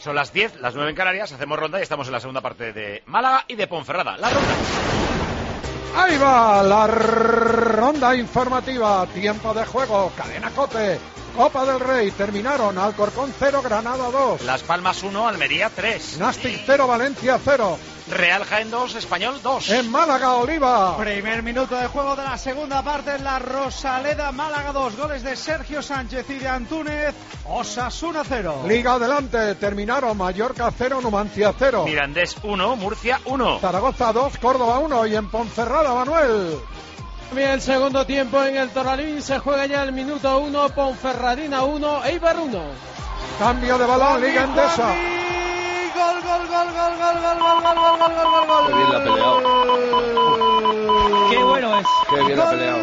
Son las 10, las 9 en Canarias, hacemos ronda y estamos en la segunda parte de Málaga y de Ponferrada. La ronda. Ahí va la ronda informativa. Tiempo de juego. Cadena COPE. Copa del Rey. Terminaron Alcorcón 0, Granada 2. Las Palmas 1, Almería 3. Nastic 0, Valencia 0. Real Jaén 2, Español 2. En Málaga, Oliva. Primer minuto de juego de la segunda parte en la Rosaleda. Málaga 2, goles de Sergio Sánchez y de Antúnez. Osasuna 0. Liga adelante. Terminaron Mallorca 0, Numancia 0. Mirandés 1, Murcia 1. Zaragoza 2, Córdoba 1. Y en Ponferrada, Manuel. Bien, el segundo tiempo en el Toralín, se juega ya el minuto 1, Ponferradina 1, Eibar 1. Cambio de balón, Liga Endesa. Gol, gol, gol, gol, gol, gol, gol, gol, gol, gol, gol, gol. Qué bien la ha peleado. Qué bueno es. Qué bien la ha peleado.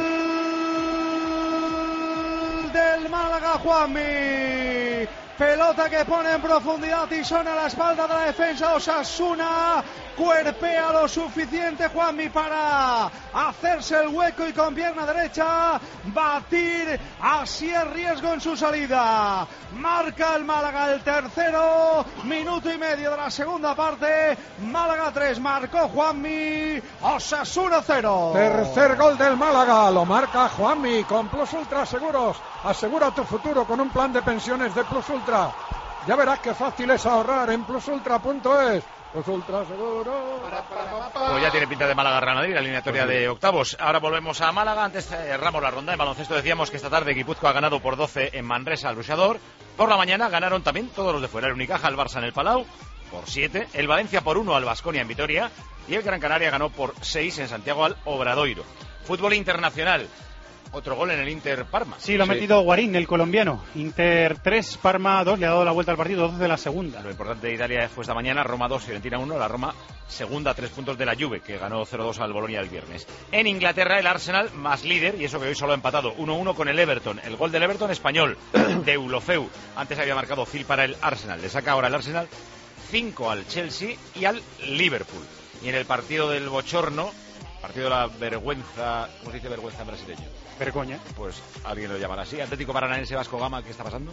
Del Málaga, Juanmi. Pelota que pone en profundidad y a la espalda de la defensa. Osasuna cuerpea lo suficiente, Juanmi, para hacerse el hueco y con pierna derecha batir así el riesgo en su salida. Marca el Málaga el tercero, minuto y medio de la segunda parte. Málaga 3, marcó Juanmi. Osasuna 0. Tercer gol del Málaga, lo marca Juanmi con Plus Ultra Seguros. Asegura tu futuro con un plan de pensiones de Plus Ultra. Ya verás qué fácil es ahorrar en plusultra.es. Plus Ultra Seguro. Pues ya tiene pinta de Málaga Real Madrid, la eliminatoria de octavos. Ahora volvemos a Málaga. Antes cerramos la ronda. En baloncesto decíamos que esta tarde Guipúzcoa ha ganado por 12 en Manresa al Luchador. Por la mañana ganaron también todos los de fuera. El Unicaja al Barça en el Palau por 7. El Valencia por 1 al Baskonia en Vitoria. Y el Gran Canaria ganó por 6 en Santiago al Obradoiro. Fútbol internacional. Otro gol en el Inter Parma. Sí, lo ha metido Guarín, el colombiano. Inter 3, Parma 2, le ha dado la vuelta al partido, 12 de la segunda. Lo importante de Italia fue esta mañana, Roma 2, Fiorentina 1, la Roma segunda a 3 puntos de la Juve, que ganó 0-2 al Bolonia el viernes. En Inglaterra, el Arsenal más líder, y eso que hoy solo ha empatado 1-1 con el Everton. El gol del Everton español, de Eulofeu. Antes había marcado Phil para el Arsenal. Le saca ahora el Arsenal 5 al Chelsea y al Liverpool. Y en el partido del bochorno, partido de la vergüenza, ¿cómo se dice vergüenza en brasileño? Vergoña. Pues alguien lo llamará así. Atlético Paranaense, Vasco Gama, ¿qué está pasando?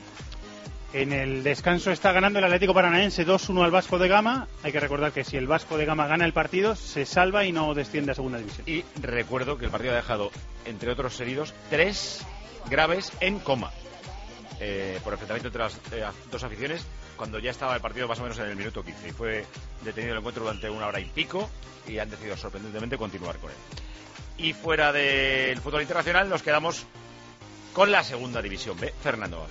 En el descanso está ganando el Atlético Paranaense 2-1 al Vasco de Gama. Hay que recordar que si el Vasco de Gama gana el partido, se salva y no desciende a segunda división. Y recuerdo que el partido ha dejado, entre otros heridos, 3 graves en coma. Por enfrentamiento entre las dos aficiones, cuando ya estaba el partido más o menos en el minuto 15. Y fue detenido el encuentro durante 1 hora y pico y han decidido sorprendentemente continuar con él. Y fuera del fútbol internacional nos quedamos con la segunda división B. Fernando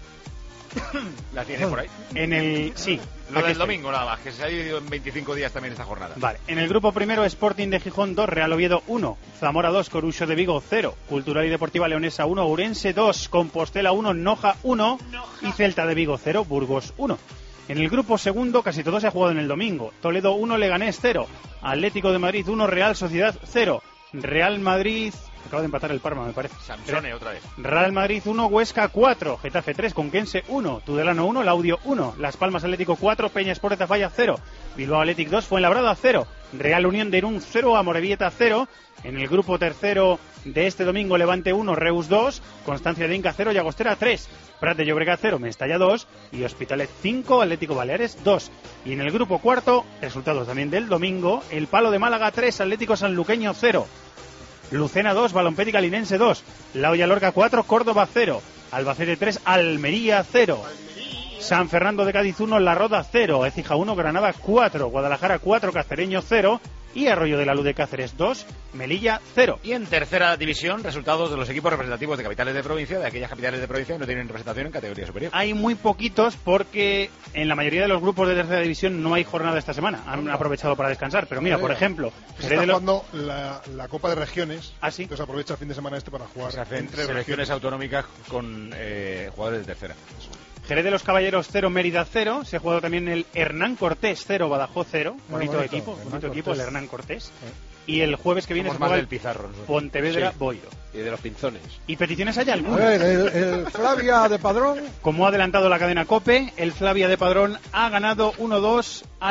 Ángel. ¿La tiene por ahí? Sí. Lo del domingo nada más, que se ha dividido en 25 días también esta jornada. Vale. En el grupo primero, Sporting de Gijón 2, Real Oviedo 1, Zamora 2, Corucho de Vigo 0, Cultural y Deportiva Leonesa 1, Ourense 2, Compostela 1, Noja 1 y Celta de Vigo 0, Burgos 1. En el grupo segundo, casi todo se ha jugado en el domingo. Toledo 1, Leganés 0, Atlético de Madrid 1, Real Sociedad 0, Real Madrid... Acaba de empatar el Parma, me parece. Samsone otra vez. Real Madrid 1, Huesca 4, Getafe 3, Conquense 1, Tudelano 1, Laudio 1, Las Palmas Atlético 4, Peña Sport de Zafalla 0, Bilbao Athletic 2, Fuenlabrada 0, Real Unión de Irún 0, Amorebieta 0. En el grupo tercero de este domingo, Levante 1, Reus 2, Constancia de Inca 0, Llagostera 3, Prat de Llobregat 0, Mestalla 2 y Hospitalet 5, Atlético Baleares 2. Y en el grupo cuarto, resultados también del domingo, El Palo de Málaga 3, Atlético Sanluqueño 0, Lucena 2, Balompédica Linense 2, La Hoya Lorca 4, Córdoba 0, Albacete 3, Almería 0, San Fernando de Cádiz 1, La Roda 0, Écija 1, Granada 4, Guadalajara 4, Cacereño 0 y Arroyo de la Luz de Cáceres 2, Melilla 0. Y en tercera división, resultados de los equipos representativos de capitales de provincia, de aquellas capitales de provincia que no tienen representación en categoría superior. Hay muy poquitos porque en la mayoría de los grupos de tercera división no hay jornada esta semana. Han aprovechado para descansar. Pero mira, por ejemplo... Se está jugando la Copa de Regiones. ¿Ah, sí? Entonces aprovecha el fin de semana para jugar entre regiones autonómicas con jugadores de tercera. Jerez de los Caballeros 0, Mérida 0. Se ha jugado también el Hernán Cortés 0, Badajoz 0. Bonito equipo, el Hernán Cortés. Y el jueves que viene se juega el Pizarro, Pontevedra Boiro. Y de los Pinzones. ¿Y peticiones hay algunas? A ver, el Flavia de Padrón. Como ha adelantado la cadena COPE, el Flavia de Padrón ha ganado 1-2 al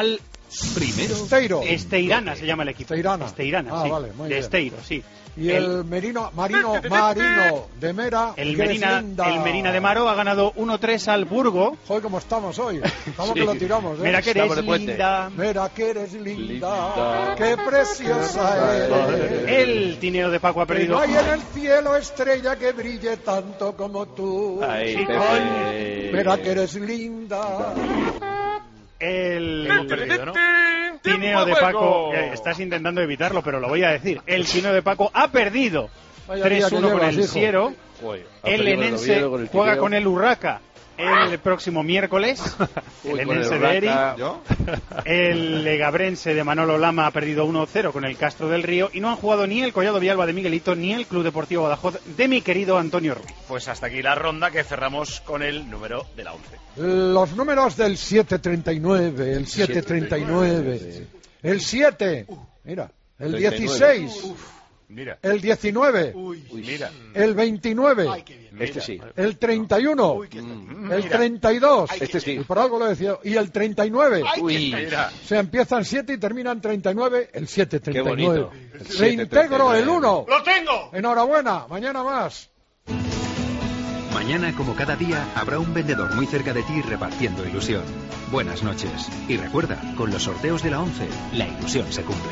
Primero, Esteiro. Esteirana se llama el equipo. Esteirana. Sí. Vale, muy de bien. Esteiro, sí. Y el Marino de Mera. El Merina de Maro ha ganado 1-3 al Burgo. Joder, ¿cómo estamos hoy? Estamos Sí. que lo tiramos, ¿eh? Mira que eres linda. Mira que eres linda. Qué preciosa eres. El Tineo de Paco ha Que perdido. no hay en el cielo estrella que brille tanto como tú. Ahí, Sí, Pepe. Mira que eres linda. El perdido, ¿no? Tineo de Paco, estás intentando evitarlo, pero lo voy a decir. El Tineo de Paco ha perdido Vaya día que 3-1 con llevas, el hijo. Siero. Joder, ha El perdido Enense Oviedo con el juega Tineo. con el Urraca el próximo miércoles. Uy, El con el Enense de Eri. Urraca. ¿Yo? El Legabrense de Manolo Lama ha perdido 1-0 con el Castro del Río. Y no han jugado ni el Collado Villalba de Miguelito ni el Club Deportivo Badajoz de mi querido Antonio Ruiz. Pues hasta aquí la ronda, que cerramos con el número de la 11. Los números del 739, el 739, el 7, mira, el 16, Mira, el 19, mira, el 29, Este sí. el 31, el 32, Este sí. y por algo lo decía, y el 39. Uy. mira. Se empiezan 7 y terminan 39, el 739. Qué bonito. El Reintegro 739. el 1. ¡Lo tengo! Enhorabuena, mañana más. mañana como cada día habrá un vendedor muy cerca de ti repartiendo ilusión. Buenas noches. Y recuerda, con los sorteos de la 11, la ilusión se cumple.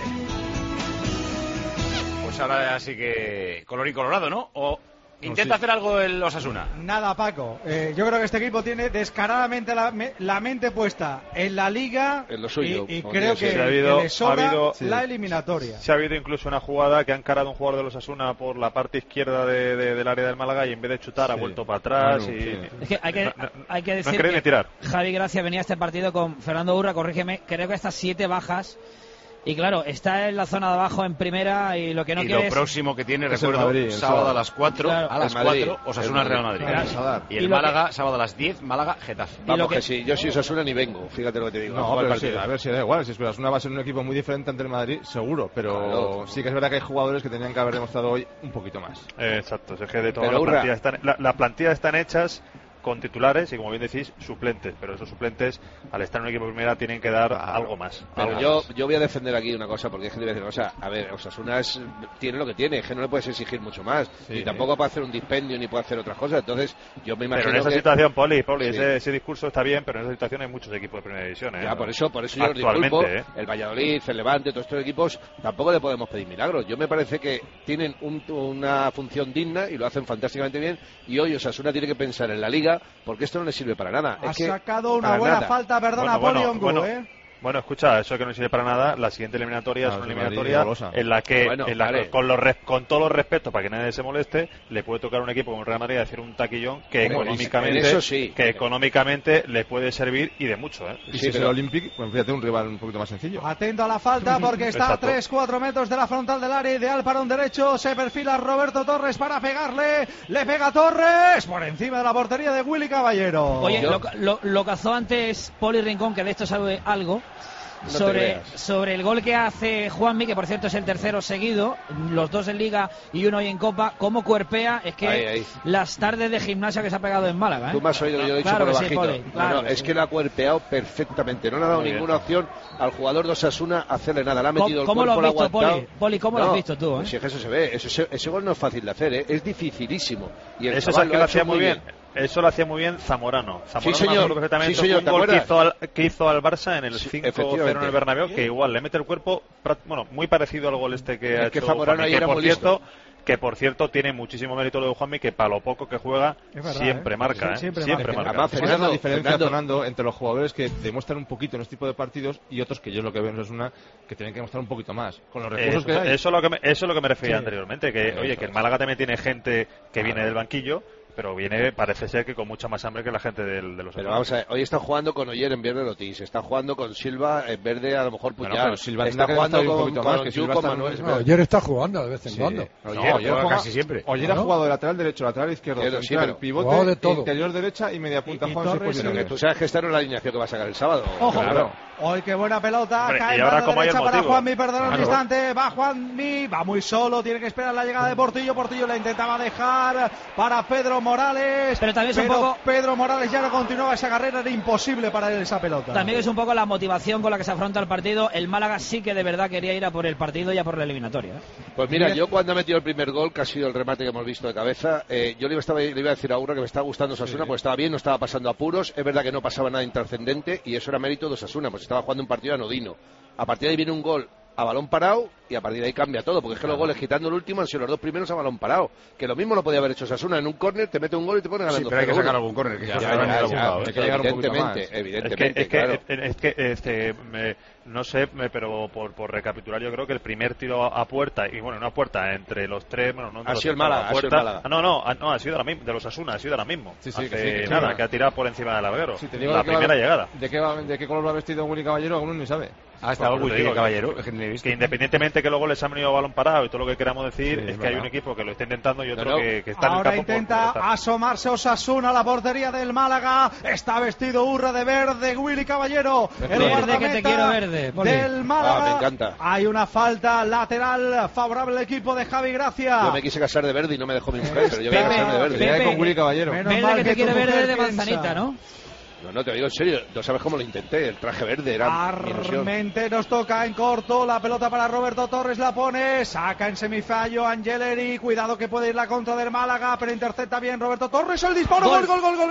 Pues ahora sí que color y colorado, ¿no? O intenta hacer algo el Osasuna. Nada, Paco. Yo creo que este equipo tiene descaradamente la mente puesta en la Liga En lo suyo, y como creo tiene que, que ser. que le sobra ha habido- la eliminatoria. Se ha habido incluso una jugada que ha encarado un jugador de los Asuna por la parte izquierda del área del Málaga y en vez de chutar ha vuelto para atrás. Bueno, y sí. Es que hay que no decir queréis ni tirar. Javi Gracia venía a este partido con Fernando Urra, corrígeme, creo que estas 7 bajas. Y claro, está en la zona de abajo en primera y lo que no Y quiere lo es... próximo que tiene, Es el recuerdo, Madrid, el sábado sábado. a las 4, Claro. a las Madrid. 4, Osasuna Real Madrid. Claro. Y Y el lo Málaga, sábado a las 10, Málaga Getafe. Vamos que sí, yo si Osasuna ni vengo, fíjate lo que te digo. a No, jugar pero el sí, partido. a ver si da igual. Si esperas una va a ser un equipo muy diferente ante el Madrid, seguro. Pero Claro. sí que es verdad que hay jugadores que tenían que haber demostrado hoy un poquito más. Exacto, es que de todas Pero, las Urra. plantillas las plantillas están hechas con titulares y, como bien decís, suplentes. Pero esos suplentes, al estar en un equipo de primera, tienen que dar algo más. Pero algo yo, más. yo voy a defender aquí una cosa, porque es que te voy a decir una cosa. A ver, Osasuna tiene lo que tiene, es que no le puedes exigir mucho más. Sí. Y tampoco puede hacer un dispendio ni puede hacer otras cosas. Entonces, yo me imagino Pero en esa que... situación, Poli, Sí. ese discurso está bien, pero en esa situación hay muchos equipos de primera división. Ya, por eso yo os Actualmente, disculpo. El Valladolid, el Levante, todos estos equipos, tampoco le podemos pedir milagros. Yo me parece que tienen una función digna y lo hacen fantásticamente bien. Y hoy Osasuna tiene que pensar en la Liga, porque esto no le sirve para nada. Ha Es que sacado una para buena nada. falta, perdona, Bueno, Poli bueno, Ongu, Bueno, escucha, eso que no sirve para nada. La siguiente eliminatoria es Claro, una es Madrid, eliminatoria golosa. en la que, Bueno, vale. con todos los respetos, para que nadie se moleste, le puede tocar a un equipo como el Real Madrid hacer un taquillón que Bueno, económicamente, en eso sí. que económicamente le puede servir y de mucho. Y Sí, si es el pero- Olympic, pues fíjate, un rival un poquito más sencillo. Atento a la falta porque está a Exacto. 3-4 metros de la frontal del área ideal para un derecho. Se perfila Roberto Torres para pegarle. Le pega Torres por encima de la portería de Willy Caballero. Oye, lo cazó antes Poli Rincón, que de esto sabe algo. te Sobre creas. el gol que hace Juanmi, que por cierto es el tercero seguido, los 2 en Liga y uno hoy en Copa, cómo cuerpea, es que Ahí. las tardes de gimnasia que se ha pegado en Málaga. Tú me has oído que yo he dicho Claro por lo que sí, bajito. Poli, claro No, que es sí. que lo ha cuerpeado perfectamente. No le ha dado Muy bien. ninguna opción al jugador de Osasuna a hacerle nada. Le ha metido el ¿Cómo lo cuerpo, has le ha visto, aguantado. Poli? Poli, ¿cómo lo has visto tú, Si es que eso se ve. Ese gol no es fácil de hacer, ¿eh? Es dificilísimo. Y el Eso chaval es que lo ha hacía hecho muy bien. Eso lo hacía muy bien Zamorano. Zamorano señor. me acuerdo perfectamente. Sí, señor, un ¿te gol acuerdas? que hizo al Barça en el Sí, 5-0 efectivamente. en el Bernabéu, que igual le mete el cuerpo, bueno, muy parecido al gol este que ha Es que hecho Zamorano Juanmi, ahí era muy listo. que por cierto tiene muchísimo mérito lo de Juanmi, que para lo poco que juega Es verdad, siempre marca, Sí, siempre siempre marca. marca. Además, Esa es la Fernando, diferencia, Fernando, entre los jugadores que demuestran un poquito en este tipo de partidos y otros que yo lo que veo es una que tienen que demostrar un poquito más. Con los recursos que hay. Eso es lo que me refería anteriormente, que Eso oye, que es. el Málaga también tiene gente que viene del banquillo, pero parece ser que con mucha más hambre que la gente de los Pero vamos a ver, hoy están jugando con Oyer en verde Lotis, está jugando con Silva en verde a lo mejor Bueno, Puyal, pero Silva está tendrá que jugando demostrar un con, poquito más, con que Silva Yu, con está en Manuel. un- Ayer está jugando de vez en Sí. cuando. Oyer juega casi siempre. Oyer Claro. ha jugado de lateral derecho, lateral izquierdo, Pero sí, central, pero pivote, jugado de todo. interior derecha y media punta. Y Juan, seis Torres, posiciones. Tú sabes que esta no es la alineación que va a sacar el sábado. Ojo, Claro. Hoy qué buena pelota, Hombre, cae y en ahora banda como hay el derecha para motivo. Juanmi, perdona un Claro. instante, va Juanmi, va muy solo, tiene que esperar la llegada de Portillo, Portillo la intentaba dejar para Pedro Morales. Pero también es un poco... Pedro Morales ya no continuaba esa carrera, era imposible para él esa pelota. También es un poco la motivación con la que se afronta el partido. El Málaga sí que de verdad quería ir a por el partido y a por la eliminatoria. Pues mira, yo cuando ha metido el primer gol, que ha sido el remate que hemos visto de cabeza, yo le iba a decir a Urra que me estaba gustando Osasuna, porque estaba bien, no estaba pasando apuros. Es verdad que no pasaba nada intrascendente y eso era mérito de Osasuna, pues estaba jugando un partido anodino. A partir de ahí viene un gol a balón parado y a partir de ahí cambia todo, porque es que los goles, quitando el último, han sido los dos primeros a balón parado, que lo mismo lo podía haber hecho Osasuna en un córner, te mete un gol y te pone ganando. Sí, pero hay que sacar algún córner, que evidentemente, no sé, pero por recapitular, yo creo que el primer tiro a puerta, y bueno, una puerta entre los tres, bueno, no, ha sido el Málaga, no, ha sido de los Osasuna, ha sido ahora mismo. Sí, que ha tirado por encima del larguero. Sí, te digo la primera llegada. ¿De qué color lo ha vestido Willy Caballero? Alguno ni sabe. Ha estado Willy Caballero, que independientemente que luego les han venido a balón parado y todo lo que queramos decir, es que hay un equipo que lo está intentando y otro que está en el campo. Ahora intenta asomarse Osasuna a la portería del Málaga. Está vestido Urra de verde, Willy Caballero. El verde que te quiero verde. Del Málaga. Me encanta. Hay una falta lateral favorable al equipo de Javi Gracia. Yo me quise casar de verde y no me dejó mi mujer, pero yo me quise casar de verde. Pepe, con Willy Caballero. Verde que te quiere verde de manzanita, ¿no? No, te digo en serio, no sabes cómo lo intenté, el traje verde era Armente nos toca en corto, la pelota para Roberto Torres, la pone, saca en semifallo Angeleri, cuidado que puede ir la contra del Málaga, pero intercepta bien Roberto Torres, el disparo, gol.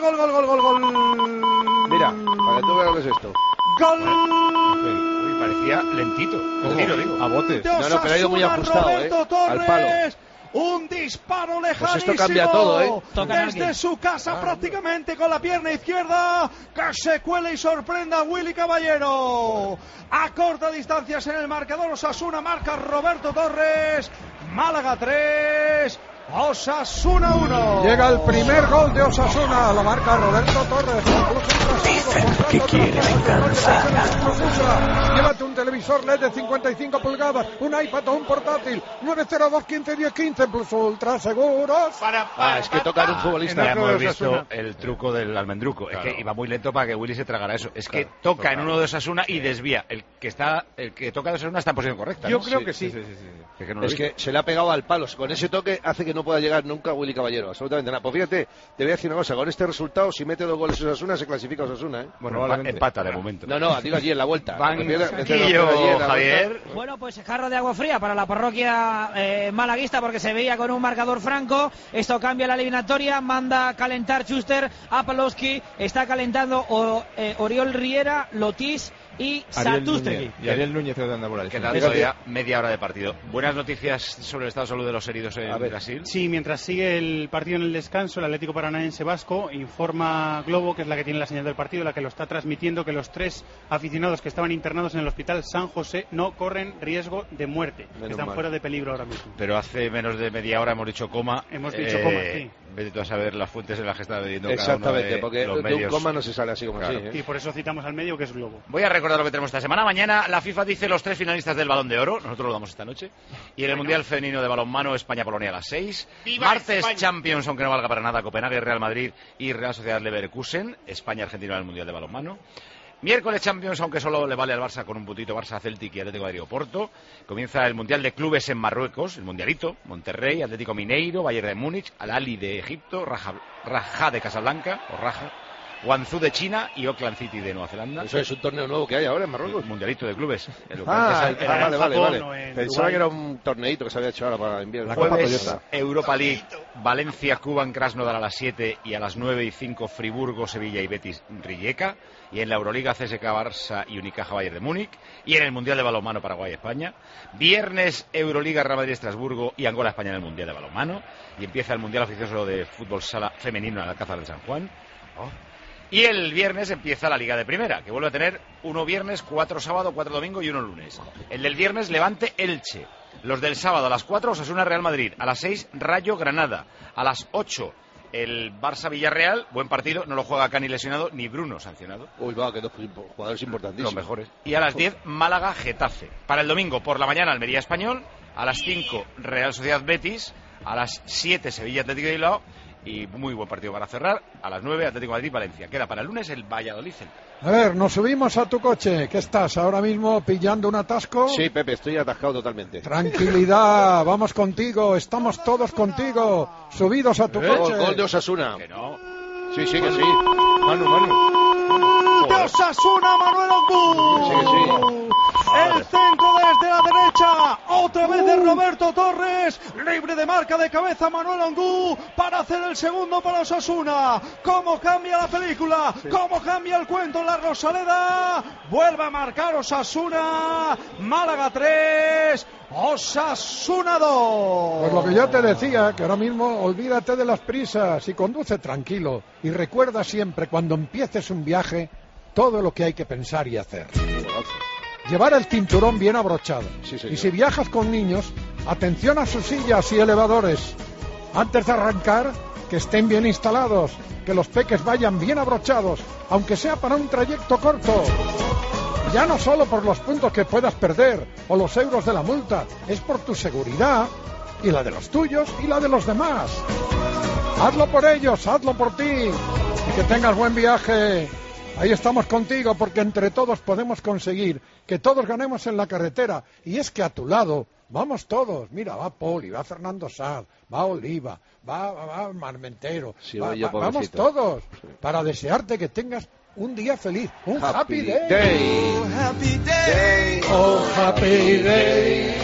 Mira, para que tú veas lo que es esto. Gol. Uy, parecía lentito, el tiro, digo, a botes. No, pero ha ido muy ajustado, al palo. Un disparo lejanísimo. Pues esto cambia todo, Desde su casa prácticamente con la pierna izquierda. Que se cuele y sorprenda a Willy Caballero. A corta distancia en el marcador. Osasuna marca Roberto Torres. Málaga 3. Osasuna 1. Llega el primer gol de Osasuna. Lo marca Roberto Torres. Dicen que quiere venganza. Llévate un televisor LED de 55 pulgadas, un iPad o un portátil. 902-1510-15 Plus Ultra Seguros. Es que tocar un futbolista. Ya hemos visto el truco del almendruco. Claro. Es que iba muy lento para que Willy se tragara eso. Es que toca en uno de Osasuna y desvía. El que toca de Osasuna está en posición correcta, ¿no? Yo creo que sí. Es que se le ha pegado al palo. Con ese toque hace que no pueda llegar nunca Willy Caballero. Absolutamente nada. Pues fíjate, te voy a decir una cosa. Con este resultado, si mete 2 goles Osasuna, se clasifica Osasuna, ¿eh? Bueno, empata de momento. No, digo allí en la vuelta. Javier. Bueno, pues jarro de agua fría para la parroquia malaguista, porque se veía con un marcador franco. Esto cambia la eliminatoria. Manda a calentar Schuster a Palowski. Está calentando Oriol Riera, Lotis y Satustegui. Y Ariel Núñez de anda por ahí. Quedan todavía media hora de partido. Buenas noticias sobre el estado de salud de los heridos en Brasil. Sí, mientras sigue el partido en el descanso, el Atlético Paranaense Vasco informa Globo, que es la que tiene la señal del partido, la que lo está transmitiendo, que los 3 aficionados que estaban internados en el hospital San José no corren riesgo de muerte. Están fuera de peligro ahora mismo. Pero hace menos de media hora hemos dicho coma. Hemos dicho coma, sí. Vete tú a saber las fuentes en las que está bebiendo exactamente, cada uno porque los de un medios. coma no se sale así como así. Y por eso citamos al medio, que es Globo. Voy a recordar lo que tenemos esta semana. Mañana la FIFA dice los 3 finalistas del Balón de Oro. Nosotros lo damos esta noche. Y en el Mundial Femenino de Balonmano, España-Polonia a las 6. Martes, España. Champions, aunque no valga para nada, Copenhague, Real Madrid y Real Sociedad Leverkusen. España-Argentina en el Mundial de Balonmano. Miércoles Champions, aunque solo le vale al Barça con un puntito, Barça, Celtic y Atlético de Madrid Oporto. Comienza el Mundial de Clubes en Marruecos, el Mundialito, Monterrey, Atlético Mineiro, Bayern de Múnich, Al-Ahly de Egipto, Raja de Casablanca, o Raja, Guangzhou de China y Auckland City de Nueva Zelanda. Eso es un torneo nuevo que hay ahora en Marruecos. El Mundialito de Clubes. Vale. Pensaba que era un torneito que se había hecho ahora para invierno. Jueves, Europa League, Valencia, Cuban, Krasnodar a las 7 y a las 9:05 Friburgo, Sevilla y Betis, Rijeka. Y en la Euroliga, CSKA, Barça y Unicaja, Bayern de Múnich. Y en el Mundial de Balonmano, Paraguay, España. Viernes, Euroliga, Real Madrid, Estrasburgo y Angola, España en el Mundial de Balonmano. Y empieza el Mundial oficioso de fútbol sala femenino en el Alcázar de San Juan. Y el viernes empieza la Liga de Primera, que vuelve a tener 1 viernes, 4 sábado, 4 domingo y 1 lunes. El del viernes, Levante, Elche. Los del sábado, a las 4, Osasuna, Real Madrid. A las 6, Rayo, Granada. A las 8, el Barça-Villarreal. Buen partido, no lo juega Cani lesionado, ni Bruno sancionado. Uy, va, que 2 jugadores importantísimos. Los mejores. Y a las 10, Málaga, Getafe. Para el domingo, por la mañana, Almería, Español. A las 5, Real Sociedad, Betis. A las 7, Sevilla, Atlético de Bilbao. y muy buen partido para cerrar. A las 9, Atlético de Madrid-Valencia. Queda para el lunes el Valladolid. A ver, nos subimos a tu coche. ¿Qué estás ahora mismo pillando un atasco? Sí, Pepe, estoy atascado totalmente. Tranquilidad, vamos contigo, estamos todos contigo. Subidos a tu coche. Gol de Osasuna. Que no. Sí, que sí. De Osasuna, Manuel Ongú. Sí. El centro desde la derecha, otra vez de Roberto Torres, libre de marca de cabeza Manuel Ongú para hacer el segundo para Osasuna. ¿Cómo cambia la película? ¿Cómo cambia el cuento en la Rosaleda? Vuelve a marcar Osasuna, Málaga 3, Osasuna 2. Pues lo que yo te decía, que ahora mismo olvídate de las prisas y conduce tranquilo. Y recuerda siempre, cuando empieces un viaje, todo lo que hay que pensar y hacer. Llevar el cinturón bien abrochado. Sí, y si viajas con niños, atención a sus sillas y elevadores. Antes de arrancar, que estén bien instalados, que los peques vayan bien abrochados, aunque sea para un trayecto corto. Ya no solo por los puntos que puedas perder o los euros de la multa, es por tu seguridad y la de los tuyos y la de los demás. Hazlo por ellos, hazlo por ti y que tengas buen viaje. Ahí estamos contigo porque entre todos podemos conseguir que todos ganemos en la carretera. Y es que a tu lado vamos todos. Mira, va Poli, va Fernando Sanz, va Oliva, va Marmentero. Sí, vamos todos para desearte que tengas un día feliz, un happy day. Oh, happy day. Oh, happy day.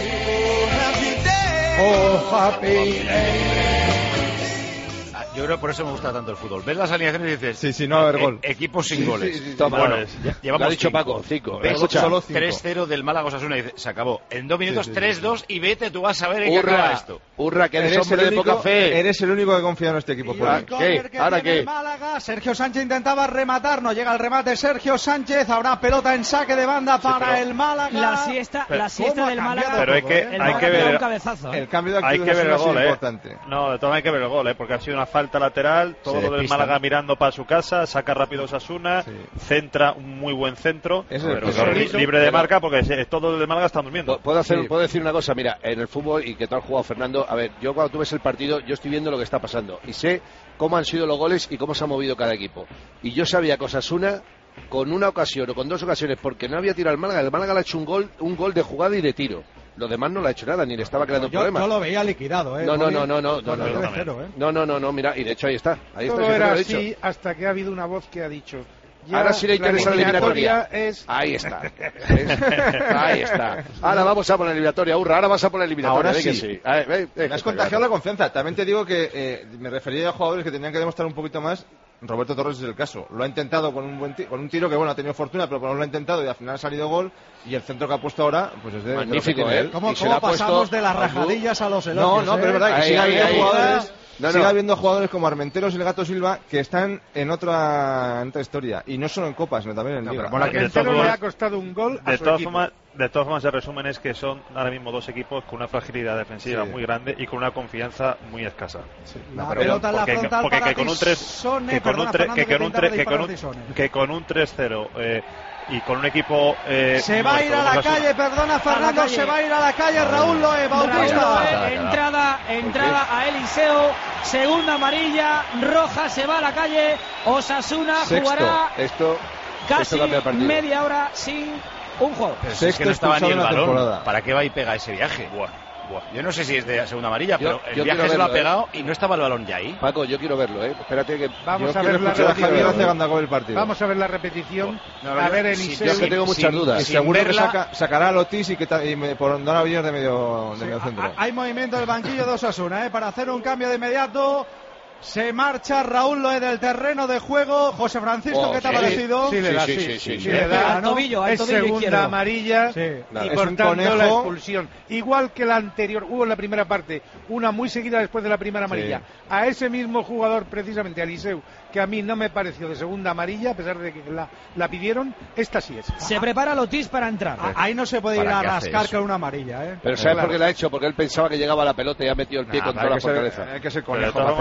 Oh, happy day. Yo creo que por eso me gusta tanto el fútbol. Ves las alineaciones y dices... Sí, no va a haber gol. Equipos sin goles. Toma, bueno, lo llevamos ha dicho 5. Paco, 5. Ves Solo 5. 3-0 del Málaga Osasuna y dice, se acabó. En 2 minutos 3-2 y vete, tú vas a ver en qué acaba esto. Hurra, que eres hombre de poca fe. Eres el único que confía en este equipo. ¿Qué? ¿Ahora qué? Málaga, Sergio Sánchez intentaba rematar, no llega el remate Sergio Sánchez, habrá pelota en saque de banda para el Málaga. La siesta del Málaga. Pero hay que ver un cabezazo, el cambio de hay actitud que ver el gol, importante. No, de todo hay que ver el gol, porque ha sido una falta lateral, todo lo del Málaga mirando para su casa, saca rápido Osasuna, centra un muy buen centro, libre de marca porque todo el Málaga está durmiendo. ¿Puedo decir una cosa? Mira, en el fútbol, y que tú has jugado, Fernando, a ver, yo cuando tú ves el partido, yo estoy viendo lo que está pasando y sé cómo han sido los goles y cómo se ha movido cada equipo. Y yo sabía que Osasuna, con una ocasión o con 2 ocasiones, porque no había tirado al Málaga, el Málaga le ha hecho un gol de jugada y de tiro. Los demás no le ha hecho nada, ni le estaba creando problemas. Yo lo veía liquidado, No, mira, y de hecho ahí está. Todo era así hasta que ha habido una voz que ha dicho... Ahora sí le interesa la eliminatoria. Ahí está. Ahí está. Ahora vamos a poner eliminatoria, Urra. Ahora vas a poner eliminatoria. Ahora sí. Que sí. Me has contagiado la confianza. También te digo que me refería a jugadores que tenían que demostrar un poquito más. Roberto Torres es el caso. Lo ha intentado con un tiro que, bueno, ha tenido fortuna, pero lo ha intentado y al final ha salido gol. Y el centro que ha puesto ahora, pues es de... Magnífico, ¿Cómo pasamos de las rajadillas a los elogios? No, pero es verdad que sigue habiendo jugadores... Sigue habiendo jugadores como Armenteros y el Gato Silva que están en otra historia. Y no solo en Copas, sino también en Liga. Armentero le ha costado un gol a su equipo. De todas formas, el resumen es que son ahora mismo 2 equipos con una fragilidad defensiva muy grande y con una confianza muy escasa. La pelota en la frontal para Tissone, que con un 3-0 y con un equipo se va a ir a la calle, perdona Fernando, se va a ir a la calle Raúl Loé Bautista. Entrada a Eliseo, segunda amarilla, roja, se va a la calle. Osasuna jugará casi media hora sin un juego. Pero es que no estaba ni el balón. ¿Para qué va y pega ese viaje? Yo no sé si es de segunda amarilla, pero el viaje se lo ha pegado y no estaba el balón ya ahí. Paco, yo quiero verlo, Espérate que... Vamos a ver la repetición. A ver, Eliseo. Yo que tengo muchas dudas. Y seguro que sacará a Lotis y pondrá Villar de medio centro. Hay movimiento del banquillo de Osasuna, para hacer un cambio de inmediato. Se marcha Raúl Loé del terreno de juego. José Francisco, ¿qué te ha parecido? Sí, le da al tobillo segunda izquierdo. Amarilla y por tanto la expulsión. Igual que la anterior, hubo en la primera parte, una muy seguida después de la primera amarilla. A ese mismo jugador, precisamente, a Eliseu, que a mí no me pareció de segunda amarilla, a pesar de que la pidieron, esta sí es. Se prepara Lotis para entrar. Ahí no se puede ir a rascar con una amarilla. Pero ¿sabes por qué la ha hecho? Porque él pensaba que llegaba a la pelota y ha metido el pie contra la fortaleza. Hay que ser conejo. Hay que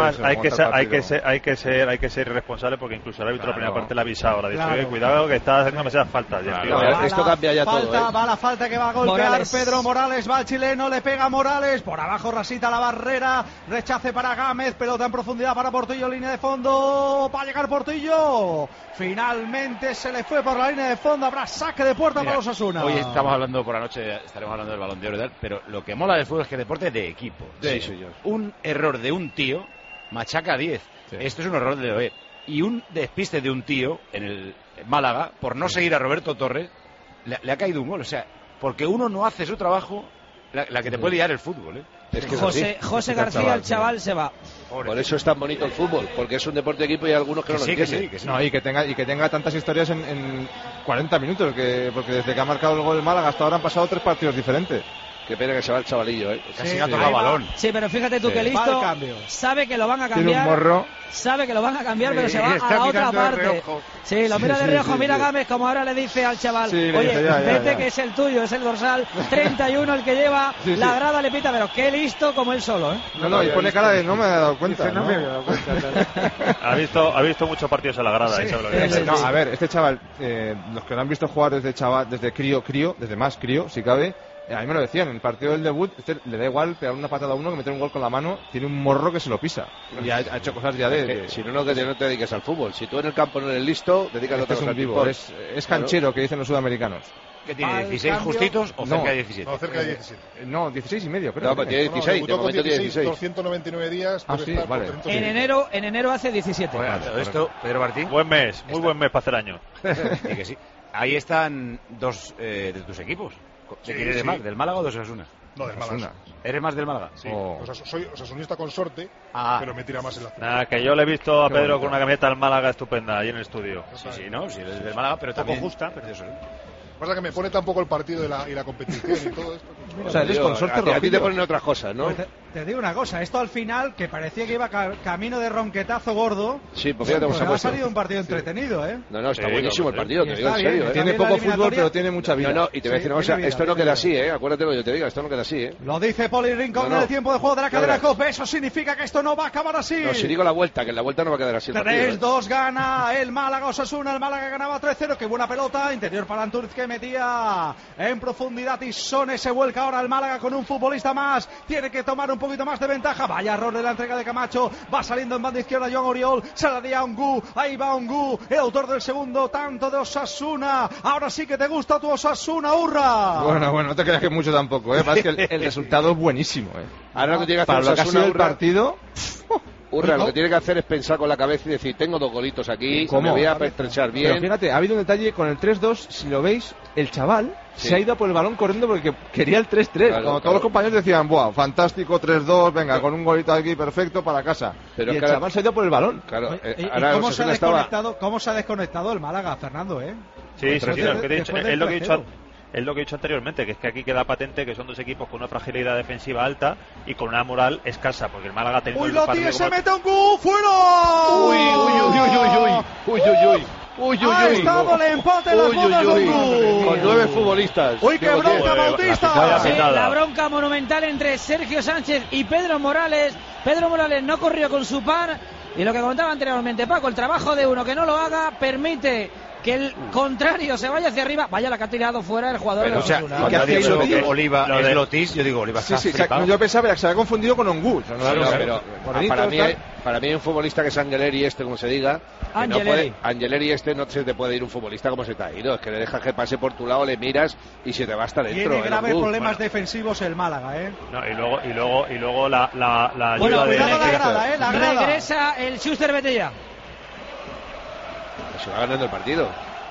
que ser irresponsable, porque incluso el árbitro de la primera parte le ha avisado. Ahora dice, cuidado que está haciendo demasiadas faltas. Esto cambia ya todo. Va la falta que va a golpear Pedro Morales, va el chileno, le pega a Morales, por abajo rasita la barrera, rechace para Gámez, pelota en profundidad para Portillo, línea de fondo, va a llegar Portillo, finalmente se le fue por la línea de fondo, habrá saque de puerta para Osasuna. Hoy estamos hablando por la noche, estaremos hablando del Balón de Oro y tal, pero lo que mola del fútbol es que es deporte de equipo. Sí, señor. Un error de un tío machaca a 10. Sí. Esto es un error de Loé. Y un despiste de un tío en el Málaga, por no seguir a Roberto Torres, le ha caído un gol. O sea, porque uno no hace su trabajo, la que te puede liar el fútbol, ¿eh? Es que José García, el chaval, se va. Por eso es tan bonito el fútbol, porque es un deporte de equipo y hay algunos que no lo entienden. Que sí. No, y que tenga tantas historias en 40 minutos, porque desde que ha marcado el gol el Málaga hasta ahora han pasado 3 partidos diferentes. Qué pena que se va el chavalillo, Casi ha tocado balón. Sí, pero fíjate tú que listo, sabe que lo van a cambiar. Tiene un morro. Sabe que lo van a cambiar, pero se va a la otra parte. Sí, lo mira de reojo, mira Gámez, como ahora le dice al chaval, oye, vete que es el tuyo, es el dorsal 31 el que lleva, la grada le pita, pero qué listo como él solo, ¿eh? No, y pone cara de no me he dado cuenta. No me he dado cuenta. Ha visto muchos partidos en la grada. No, a ver, este chaval, los que lo han visto jugar desde crío, desde más crío, si cabe. A mí me lo decían, en el partido del debut le da igual pegar una patada a uno que meter un gol con la mano, tiene un morro que se lo pisa. Y ha hecho cosas ya de... Si no te dediques al fútbol. Si tú en el campo no eres listo, dedícate a otra cosa. Vivo, es canchero, que dicen los sudamericanos. ¿Qué tiene, 16 justitos o cerca de 17? No, cerca de 17. No, 16 y medio, creo. No, pues tiene 16, de momento tiene 16. 299 días. Sí, vale. En enero hace 17. Esto, Pedro Martín. Buen mes, muy buen mes para hacer año. Sí que sí. Ahí están dos de tus equipos. ¿De quién eres más? ¿Del Málaga o de Osasuna? No, del Málaga. ¿Eres más del Málaga? Sí, soy osasunista con sorte, pero me tira más en la zona. Nada, que yo le he visto a Pedro con una camiseta del Málaga estupenda ahí en el estudio. Sí, no, sí, eres del Málaga, pero tampoco justa, precioso. Pasa que me pone tampoco el partido y la competición y todo esto. O sea, eres con sorte, a ti te ponen otras cosas, ¿no? Pues te digo una cosa, esto al final, que parecía que iba camino de ronquetazo gordo, sí, porque ha salido un partido entretenido, ¿eh? No, está buenísimo el partido, te digo en serio. Tiene poco fútbol, pero tiene mucha vida. No, y te voy a decir una cosa, esto no queda así, acuérdate lo que yo te digo, esto no queda así, Lo dice Poli Rincón en el tiempo de juego de la cadena COPE, eso significa que esto no va a acabar así. No, si digo la vuelta, que en la vuelta no va a quedar así. 3-2 gana el Málaga Osasuna, el Málaga ganaba 3-0, qué buena pelota, interior para Antúnez que metía en profundidad y Sone se vuelca ahora el Málaga con un futbolista más, tiene que tomar un poquito más de ventaja, vaya error de la entrega de Camacho, va saliendo en banda izquierda Joan Oriol, se la dio a Ongu, ahí va Ongu, el autor del segundo tanto de Osasuna, ahora sí que te gusta tu Osasuna, hurra. Bueno, no te creas que mucho tampoco, es que el resultado es buenísimo, Ahora lo que tiene que hacer Osasuna el partido... Urra, lo que tiene que hacer es pensar con la cabeza y decir, tengo 2 golitos aquí, me voy a pertrechar bien. Pero fíjate, ha habido un detalle con el 3-2, si lo veis, el chaval se ha ido por el balón corriendo porque quería el 3-3. Como todos los compañeros decían, ¡buah, fantástico, 3-2, venga, con un golito aquí perfecto para casa! Pero y el chaval se ha ido por el balón. Claro, ahora ¿cómo se ha desconectado el Málaga, Fernando, Sí, es lo que he dicho. Es lo que he dicho anteriormente, que es que aquí queda patente que son dos equipos con una fragilidad defensiva alta y con una moral escasa, porque el Málaga ha tenido... ¡Uy, lo tiene, se mete un gol! ¡Fuera! Ha estado el empate en las bolas de Ongu. Con 9 futbolistas. ¡Uy, qué bronca, Bautista! Sí, la bronca monumental entre Sergio Sánchez y Pedro Morales. Pedro Morales no corrió con su par. Y lo que comentaba anteriormente Paco, el trabajo de uno que no lo haga permite que el contrario se vaya hacia arriba. Vaya la que ha tirado fuera el jugador de Osasuna. ¿Qué hace eso que Oliva es Lotis? Yo digo, Oliva está flipado. Yo pensaba que se había confundido con Ongu. Pero para mí hay un futbolista que es Angeleri, como se diga. Angeleri no se te puede ir un futbolista como se te ha ido. Es que le dejas que pase por tu lado, le miras y se te va hasta dentro. Tiene graves problemas defensivos el Málaga, No, y luego la ayuda de... la grada. Regresa el Schuster, vete ya. Se va ganando el partido.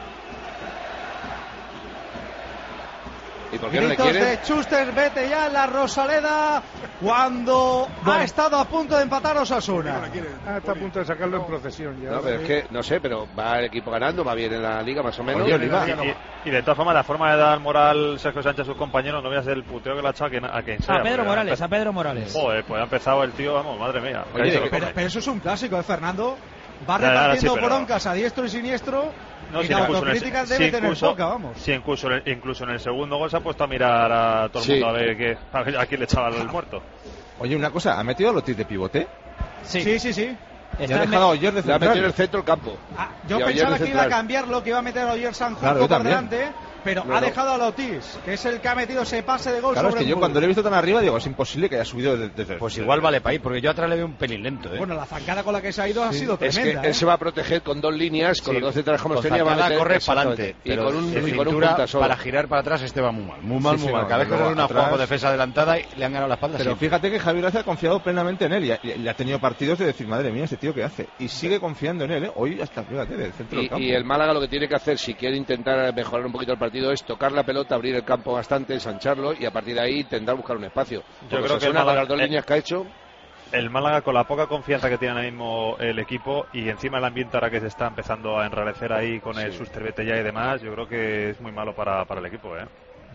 ¿Y por qué no le quieren? De Schuster, vete ya en la Rosaleda cuando ha estado a punto de empatar Osasuna. Está a punto de sacarlo en procesión ya. No, pero es que, no sé, pero va el equipo ganando, va bien en la liga más o menos. Y de todas formas, la forma de dar moral Sergio Sánchez a sus compañeros, no voy a ser el puteo que le ha echado a quien sea. A Pedro Morales. Joder, pues ha empezado el tío, vamos, madre mía. Pero eso es un clásico, Fernando. Va repartiendo broncas a diestro y siniestro. No, y la autocrítica debe tener poca, vamos. Sí, incluso en el segundo gol se ha puesto a mirar a todo el mundo a ver a quién le echaba el muerto. Oye, una cosa, ¿ha metido a Lotis de pivote? Sí. Le ha dejado a Oyer de central. Le ha metido en el centro del campo. Yo pensaba que iba a cambiarlo, que iba a meter a Oyer Sanjurjo por delante, pero ha dejado a Lotis, que es el que ha metido ese pase de gol claro, sobre es que yo cuando le he visto tan arriba digo, es imposible que haya subido desde pues igual vale para ir, porque yo atrás le veo un pelín lento, ¿eh? Bueno, la zancada con la que se ha ido ha sido es tremenda. Que él se va a proteger con 2 líneas, con los 2 centrales como tenía, va a meter, corre para adelante, y con un punta solo. Para girar para atrás este va muy mal. Muy mal. Cada vez que hace una jugada con defensa adelantada y le han ganado la espalda. Pero fíjate que Javier Gracia ha confiado plenamente en él y ha tenido partidos de decir, madre mía, este tío ¿qué hace? Y sigue confiando en él, ¿eh? Hoy hasta, fíjate, del centro del campo. Y el Málaga lo que tiene que hacer, si quiere intentar mejorar un poquito el partido, es tocar la pelota, abrir el campo bastante, ensancharlo y a partir de ahí intentar buscar un espacio. Yo creo que el Málaga, las 2 líneas que ha hecho... El Málaga, con la poca confianza que tiene ahora mismo el equipo y encima el ambiente ahora que se está empezando a enrarecer ahí con el Susterbete ya y demás, yo creo que es muy malo para el equipo, ¿eh?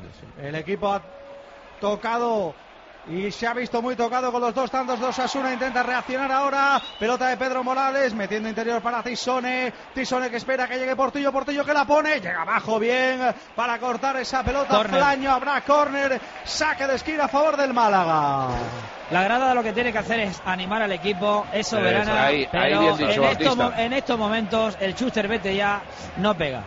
El equipo ha tocado y se ha visto muy tocado con los 2 tantos de Osasuna. Intenta reaccionar ahora, pelota de Pedro Morales, metiendo interior para Tisone que espera que llegue Portillo que la pone, llega abajo bien para cortar esa pelota. Flaño, habrá córner, saque de esquina a favor del Málaga. La grada lo que tiene que hacer es animar al equipo, es soberana, pero bien dicho, en estos momentos el Susterbete ya no pega.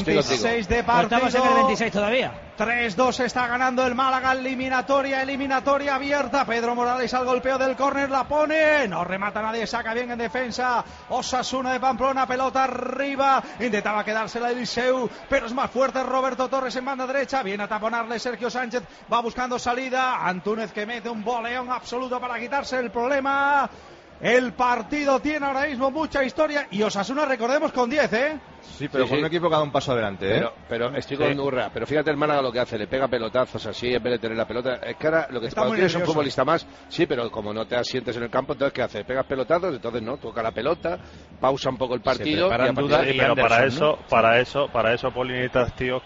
26 de partido. Estamos en el 26 todavía. 3-2 está ganando el Málaga, eliminatoria abierta. Pedro Morales al golpeo del córner, la pone, no remata nadie, saca bien en defensa. Osasuna de Pamplona, pelota arriba, intentaba quedársela Eliseu, pero es más fuerte Roberto Torres en banda derecha, viene a taponarle Sergio Sánchez, va buscando salida, Antúnez que mete un boleón absoluto para quitarse el problema. El partido tiene ahora mismo mucha historia y Osasuna, recordemos, con 10, ¿eh? Sí, pero con un equipo que da un paso adelante, ¿eh? Pero estoy con Urra. Pero fíjate el Málaga lo que hace, le pega pelotazos así en vez de tener la pelota. Es que ahora lo que cuando tienes un futbolista más, sí, pero como no te asientes en el campo, entonces ¿qué hace? Pegas pelotazos, entonces no, toca la pelota, pausa un poco el partido. Pero para eso Poli, necesitas tíos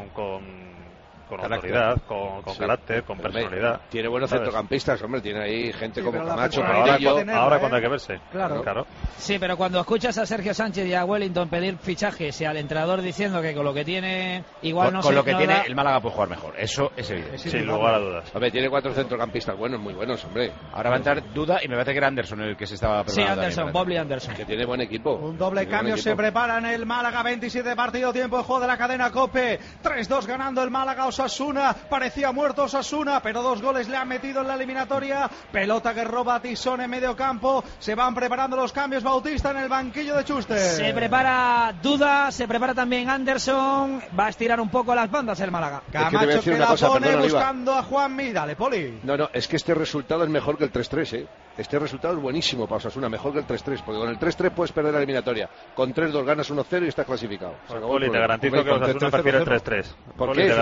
con autoridad, con carácter, con personalidad. Tiene buenos centrocampistas, hombre, tiene ahí gente como Camacho, ahora cuando hay que verse. Claro. Sí, pero cuando escuchas a Sergio Sánchez y a Wellington pedir fichajes y al entrenador diciendo que con lo que tiene igual con lo que tiene el Málaga puede jugar mejor, eso es evidente. Sin lugar a dudas. Hombre, tiene 4 centrocampistas buenos, muy buenos, hombre. Ahora va a entrar Duda y me parece que era Anderson el que se estaba preparando. Sí, Anderson, Bobby Anderson. Que tiene buen equipo. Un doble cambio se prepara en el Málaga, 27 partido, tiempo de juego de la cadena COPE. 3-2 ganando el Málaga. Osasuna, parecía muerto Osasuna, pero 2 goles le han metido en la eliminatoria. Pelota que roba Tisone en medio campo. Se van preparando los cambios. Bautista en el banquillo de Schuster. Se prepara Duda, se prepara también Anderson. Va a estirar un poco las bandas el Málaga. Camacho que la pone buscando a Juanmi. Dale, Poli. No, es que este resultado es mejor que el 3-3, ¿eh? Este resultado es buenísimo para Osasuna, mejor que el 3-3, porque con el 3-3 puedes perder la eliminatoria. Con 3-2 ganas 1-0 y estás clasificado. Poli, te garantizo que Osasuna prefiere el 3-3. ¿Por qué?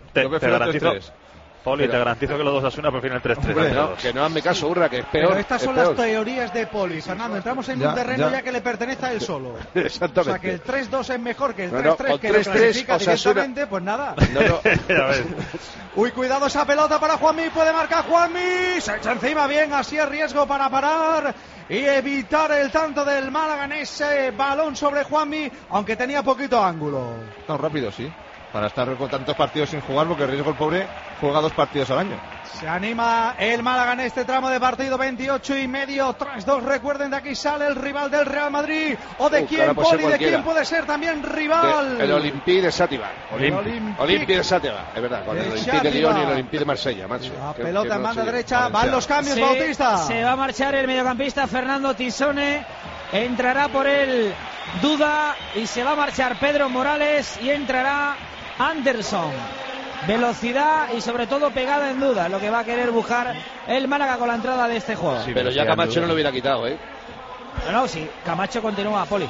Poli, te garantizo que los dos Osasuna prefieren el 3-3. Que no hazme caso, Urra, que es peor. Pero estas son las teorías de Poli, Fernando. Entramos en un terreno ya que le pertenece a él solo. Exactamente. O sea, que el 3-2 es mejor que el 3-3, que lo clasifica directamente, pues nada. Uy, cuidado esa pelota para Juanmi, puede marcar Juanmi. Se echa encima bien, así es riesgo para parar y evitar el tanto del Málaga en ese balón sobre Juanmi, aunque tenía poquito ángulo. Tan rápido, sí. Para estar con tantos partidos sin jugar, porque el riesgo el pobre juega 2 partidos al año. Se anima el Málaga en este tramo de partido, 28,5 tras 2. Recuerden, de aquí sale el rival del Real Madrid. ¿O de quién, Poli? ¿De quién puede ser también rival? El Olympique de Sátiva. Olympique de Sátiva, es verdad. Con el Olympique de Lyon y el Olympique de Marsella. La pelota en banda derecha. Van los cambios, Bautista. Se va a marchar el mediocampista Fernando Tisone. Entrará por él Duda y se va a marchar Pedro Morales y entrará Anderson. Velocidad y sobre todo pegada en Duda, lo que va a querer buscar el Málaga con la entrada de este juego. Sí, pero ya Camacho no lo hubiera quitado, ¿eh? No, sí, Camacho continúa, Poli.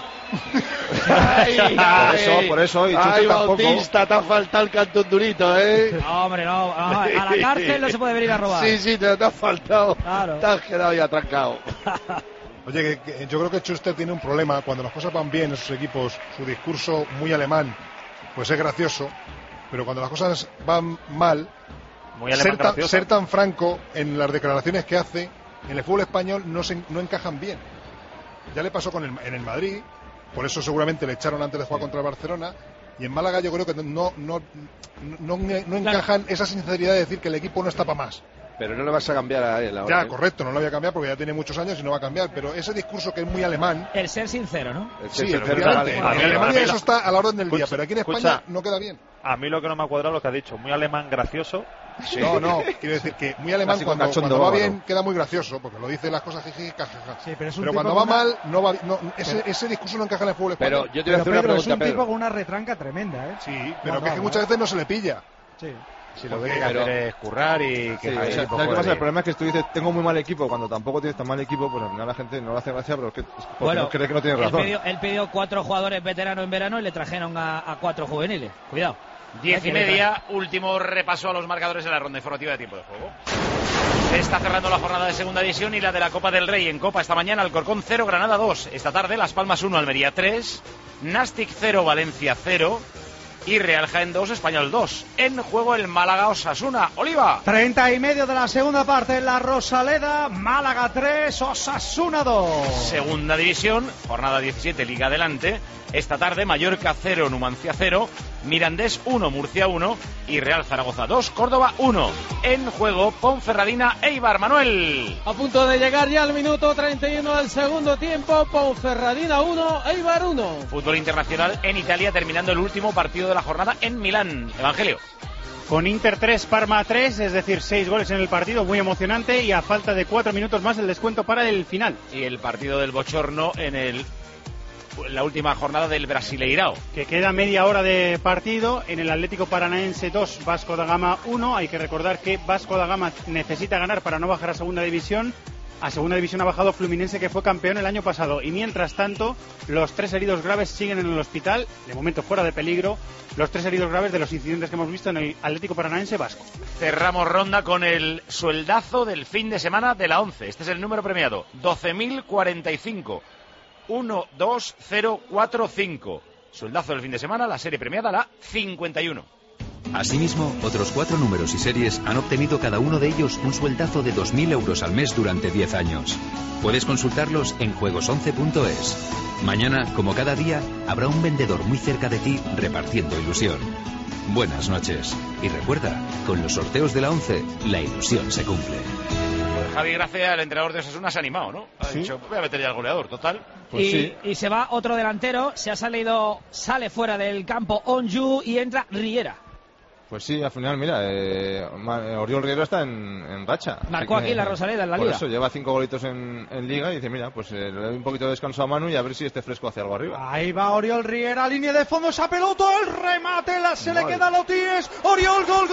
Por eso. Y ay, Bautista, te ha faltado el cantón durito, ¿eh? No, hombre, no. A la cárcel no se puede venir a robar. Sí, te ha faltado. Claro. Te has quedado ya atrancado. Oye, yo creo que Schuster tiene un problema. Cuando las cosas van bien en sus equipos, su discurso muy alemán, pues es gracioso. Pero cuando las cosas van mal, ser tan franco en las declaraciones que hace, en el fútbol español no encajan bien. Ya le pasó en el Madrid, por eso seguramente le echaron antes de jugar contra el Barcelona, y en Málaga yo creo que no encajan esa sinceridad de decir que el equipo no está para más. Pero no le vas a cambiar a él ahora. Ya, correcto, no lo voy a cambiar porque ya tiene muchos años y no va a cambiar. Pero ese discurso que es muy alemán. El ser sincero, ¿no? Sí, efectivamente. En Alemania eso está a la orden del día, pero aquí en España no queda bien. A mí lo que no me ha cuadrado lo que ha dicho, muy alemán gracioso. Sí. No, quiero decir que muy alemán cuando va bien queda muy gracioso, porque lo dice las cosas jiji, jajaja. Sí, pero cuando va mal, no va, ese discurso no encaja en el fútbol español. Pero yo te voy a hacer una pregunta, es un tipo con una retranca tremenda, ¿eh? Sí, pero que muchas veces no se le pilla. Sí. Si lo que hay que hacer es currar y que ¿sabes qué pasa? El problema es que tú dices, tengo muy mal equipo, cuando tampoco tienes tan mal equipo, pues al final la gente no le hace gracia, pero es que no cree que no tiene razón. Él pidió 4 jugadores veteranos en verano y le trajeron a 4 juveniles. Cuidado. 10:30, último repaso a los marcadores de la ronda informativa de tiempo de juego. Se está cerrando la jornada de segunda división y la de la Copa del Rey. En Copa esta mañana Alcorcón 0, Granada 2. Esta tarde Las Palmas 1, Almería 3, Nastic 0, Valencia 0 y Real Jaén 2, Español 2. En juego el Málaga Osasuna. Oliva. 30:30 de la segunda parte en la Rosaleda. Málaga 3, Osasuna 2. Segunda división, jornada 17, Liga Adelante. Esta tarde Mallorca 0, Numancia 0, Mirandés 1, Murcia 1 y Real Zaragoza 2, Córdoba 1. En juego Ponferradina Eibar. Manuel. A punto de llegar ya al minuto 31 del segundo tiempo. Ponferradina 1, Eibar 1. Fútbol internacional en Italia, terminando el último partido de la jornada en Milán. Evangelio. Con Inter 3, Parma 3, es decir, 6 goles en el partido, muy emocionante, y a falta de 4 minutos más el descuento para el final. Y el partido del bochorno en la última jornada del Brasileirao. Que queda media hora de partido en el Atlético Paranaense 2, Vasco da Gama 1. Hay que recordar que Vasco da Gama necesita ganar para no bajar a segunda división. A segunda división ha bajado Fluminense, que fue campeón el año pasado. Y mientras tanto, los 3 heridos graves siguen en el hospital, de momento fuera de peligro. Los 3 heridos graves de los incidentes que hemos visto en el Atlético Paranaense Vasco. Cerramos ronda con el sueldazo del fin de semana de la 11. Este es el número premiado, 12.045. 12045. Sueldazo del fin de semana, la serie premiada, la 51. Asimismo, otros 4 números y series han obtenido cada uno de ellos un sueldazo de 2.000 euros al mes durante 10 años. Puedes consultarlos en juegos11.es. Mañana, como cada día, habrá un vendedor muy cerca de ti repartiendo ilusión. Buenas noches. Y recuerda, con los sorteos de la 11, la ilusión se cumple. Javi Gracia, el entrenador de Osasuna, se ha animado, ¿no? Ha dicho, voy a meter ya al goleador, total. Pues y se va otro delantero, sale fuera del campo Onju y entra Riera. Pues sí, al final, mira, Oriol Riera está en racha. Marcó aquí en la Rosaleda, en la Liga. Por eso, lleva 5 golitos en Liga y dice, mira, pues le doy un poquito de descanso a Manu y a ver si este fresco hace algo arriba. Ahí va Oriol Riera, línea de fondo, esa pelota, el remate, se le queda a Lotíes. Oriol, gol.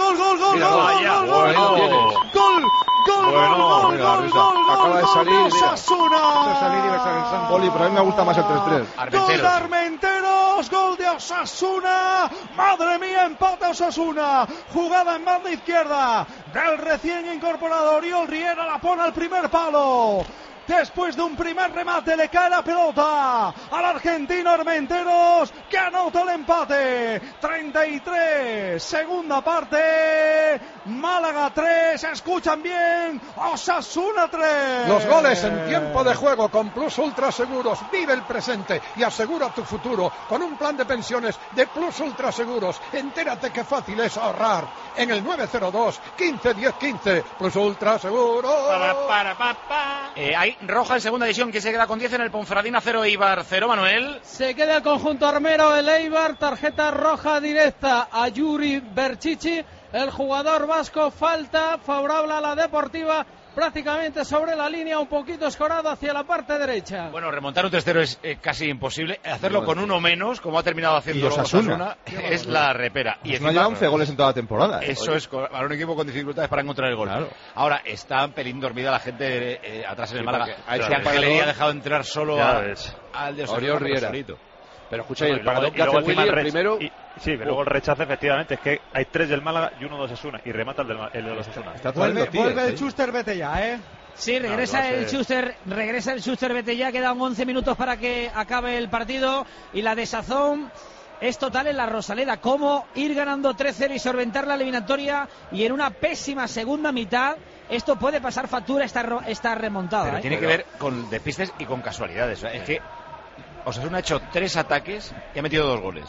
Acaba de salir. Osasuna. Poli, pero a mí me gusta más el 3-3. Gol de Armenteros, gol de Osasuna. Madre mía, empate Osasuna. Jugada en banda izquierda del recién incorporado Oriol Riera, la pone al primer palo. Después de un primer remate le cae la pelota al argentino Armenteros, que anota el empate. 33, segunda parte, Málaga 3, escuchan bien, Osasuna 3. Los goles en tiempo de juego con Plus Ultra Seguros. Vive el presente y asegura tu futuro con un plan de pensiones de Plus Ultra Seguros. Entérate qué fácil es ahorrar en el 902 15 10 15. Plus Ultra Seguros. Hay roja en segunda división, que se queda con 10 en el Ponferradina 0, Eibar 0, Manuel. Se queda el conjunto armero, el Eibar, tarjeta roja directa a Yuri Berchichi, el jugador vasco, falta favorable a la Deportiva, prácticamente sobre la línea, un poquito escorado hacia la parte derecha. Bueno, remontar un 3-0 es casi imposible. Hacerlo con uno menos, como ha terminado haciendo Osasuna, es la repera. Y encima lleva 11 goles en toda la temporada. Eso es para un equipo con dificultades para encontrar el gol. Claro. Ahora, está un pelín dormida la gente atrás en el Málaga. Le ha dejado entrar solo al de Oriol Riera. Pero escucha, el paradón que hace Willy el primero... Sí, pero luego el rechazo, efectivamente, es que hay 3 del Málaga y 1 de Osasuna, y remata el de Osasuna. Vuelve el Schuster, vete ya, Sí, regresa el Schuster, vete ya, quedan 11 minutos para que acabe el partido, y la desazón es total en la Rosaleda. Cómo ir ganando 3-0 y solventar la eliminatoria, y en una pésima segunda mitad esto puede pasar factura, esta remontada. Pero tiene que ver con despistes y con casualidades. Es que Osasuna ha hecho 3 ataques y ha metido 2 goles.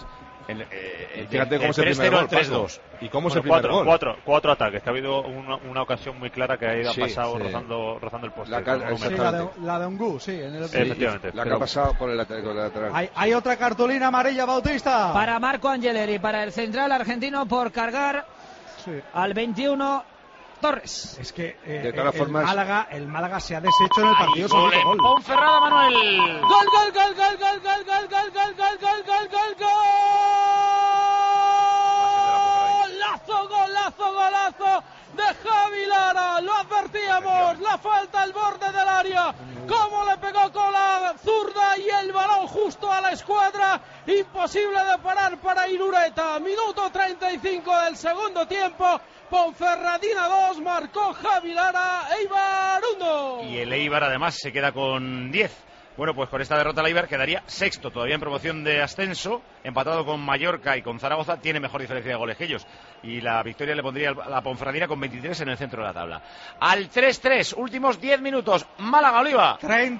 Fíjate cómo se el 3-0 ¿Y cómo es el primer gol? Cuatro ataques, que ha habido una ocasión muy clara que ha ido pasado rozando el poste. La de Ungú, efectivamente. La que ha pasado con el lateral. Hay otra cartulina amarilla, Bautista. Para Marco Angeleri, para el central argentino por cargar al 21 Torres. Es que de todas formas, el Málaga se ha deshecho en el partido. Gol. Ponferrada, Manuel. Gol, gol, gol, gol, gol, gol, gol, gol, gol, gol, gol, gol, gol, gol. Golazo de Javi Lara. Lo advertíamos. La falta al borde del área. Cómo le pegó con la zurda y el balón justo a la escuadra. Imposible de parar para Irureta. Minuto 35 del segundo tiempo. Ponferradina 2, marcó Javi Lara, Eibar 1. Y el Eibar además se queda con 10. Bueno, pues con esta derrota el Eibar quedaría sexto, todavía en promoción de ascenso, empatado con Mallorca y con Zaragoza, tiene mejor diferencia de goles que ellos. Y la victoria le pondría a la Ponferradina con 23 en el centro de la tabla. Al 3-3, últimos 10 minutos, Málaga-Oliva.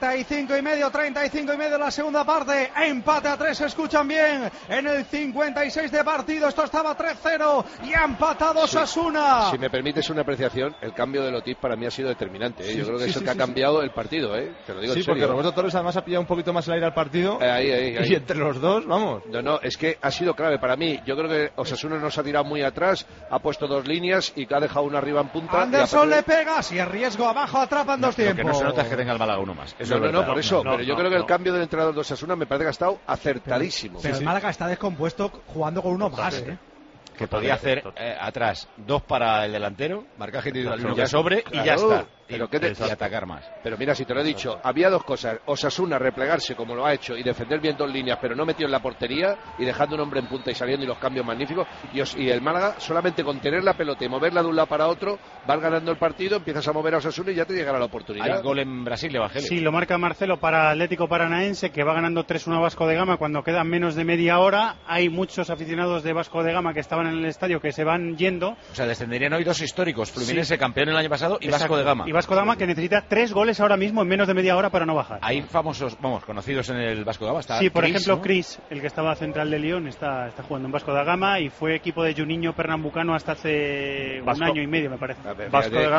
35 y medio la segunda parte, empate a 3, escuchan bien, en el 56 de partido, esto estaba 3-0 y ha empatado Osasuna. Si me permites una apreciación, el cambio de Lotis para mí ha sido determinante, Yo creo que es el que ha cambiado el partido, Te lo digo en serio. Porque Roberto Torres además ha pillado un poquito más el aire al partido. Ahí. Y entre los dos, vamos. No, es que ha sido clave para mí. Yo creo que Osasuna nos ha tirado muy atrás, ha puesto dos líneas y que ha dejado una arriba en punta. Anderson le pega, si es riesgo abajo, atrapan dos tiempos. Lo que no se nota es que tenga el Málaga uno más. Eso no, por eso. Pero yo creo que el cambio del entrenador de Osasuna me parece que ha estado acertadísimo. Pero el Málaga está descompuesto jugando con uno más, Que podía hacer atrás 2 para el delantero, marcaje individual, uno que sobre y ya está. Y atacar más. Pero mira, si te lo he dicho, había dos cosas. Osasuna replegarse como lo ha hecho y defender bien dos líneas, pero no metió en la portería y dejando un hombre en punta y saliendo y los cambios magníficos. Y el Málaga, solamente con tener la pelota y moverla de un lado para otro, vas ganando el partido, empiezas a mover a Osasuna y ya te llegará la oportunidad. Hay gol en Brasil, Evangelio. Sí, lo marca Marcelo para Atlético Paranaense, que va ganando 3-1 a Vasco de Gama cuando quedan menos de media hora. Hay muchos aficionados de Vasco de Gama que estaban en el estadio que se van yendo. O sea, descenderían hoy dos históricos, Fluminense campeón el año pasado y Vasco de Gama. Y Vasco de Gama que necesita 3 goles ahora mismo en menos de media hora para no bajar. Hay famosos, conocidos en el Vasco de Gama. Está sí, por Chris, ejemplo, ¿no? Chris, el que estaba central de Lyon, está jugando en Vasco da Gama y fue equipo de Juninho Pernambucano hasta hace un año y medio, me parece. Vasco de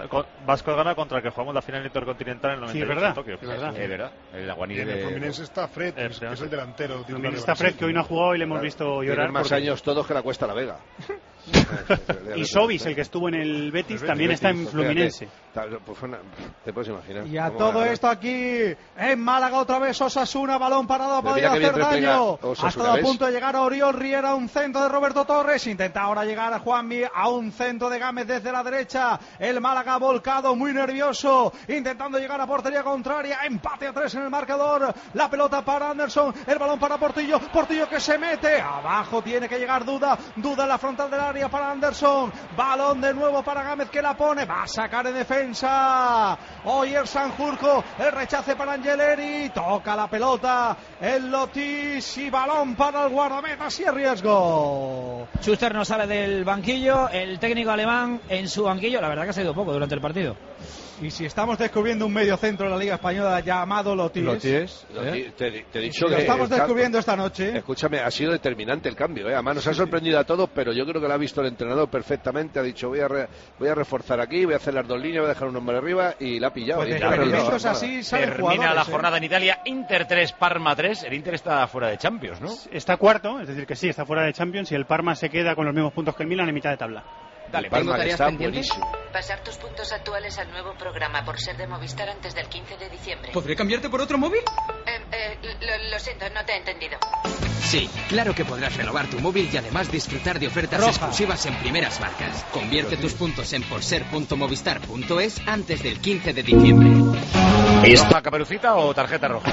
Gama contra el que jugamos la final intercontinental en el 98 en Tokio. Sí, verdad. Es verdad. El aguanil de Fluminense está Fred, que es el delantero. Está Fred, que hoy no ha jugado y le hemos visto llorar. Tienen más años todos que la Cuesta la Vega. Y Sobis, el que estuvo en el Betis, también está en Fluminense. Te puedes imaginar. Y a todo esto aquí en Málaga otra vez Osasuna, balón parado, ha podido hacer daño. Ha estado a punto de llegar a Oriol Riera, un centro de Roberto Torres. Intenta ahora llegar a Juanmi, a un centro de Gámez desde la derecha. El Málaga volcado, muy nervioso, intentando llegar a portería contraria. Empate a 3 en el marcador. La pelota para Anderson, el balón para Portillo. Portillo que se mete. Abajo tiene que llegar Duda en la frontal del área para Anderson. Balón de nuevo para Gámez que la pone. Va a sacar en defensa. Oyer Sanjurjo. El rechace para Angeleri. Toca la pelota. El Lotis y balón para el guardameta. Si es riesgo. Schuster no sale del banquillo. El técnico alemán en su banquillo. La verdad que ha salido poco durante el partido. Y si estamos descubriendo un medio centro de la Liga Española llamado Lotis, te he dicho que lo estamos descubriendo esta noche. Escúchame, ha sido determinante el cambio, Además nos ha sorprendido a todos, pero yo creo que lo ha visto el entrenador perfectamente. Ha dicho, voy a reforzar aquí, voy a hacer las dos líneas, voy a dejar un hombre arriba y la ha pillado. Pues así termina la jornada en Italia, Inter 3, Parma 3. El Inter está fuera de Champions, ¿no? Está cuarto, es decir que sí, está fuera de Champions y el Parma se queda con los mismos puntos que el Milan en mitad de tabla. Dale, Palma está buenísimo. Pasar tus puntos actuales al nuevo programa por ser de Movistar antes del 15 de diciembre. ¿Podré cambiarte por otro móvil? Lo siento, no te he entendido. Sí, claro que podrás renovar tu móvil y además disfrutar de ofertas exclusivas en primeras marcas. Convierte tus puntos en porser.movistar.es antes del 15 de diciembre. ¿Esta caperucita o tarjeta roja?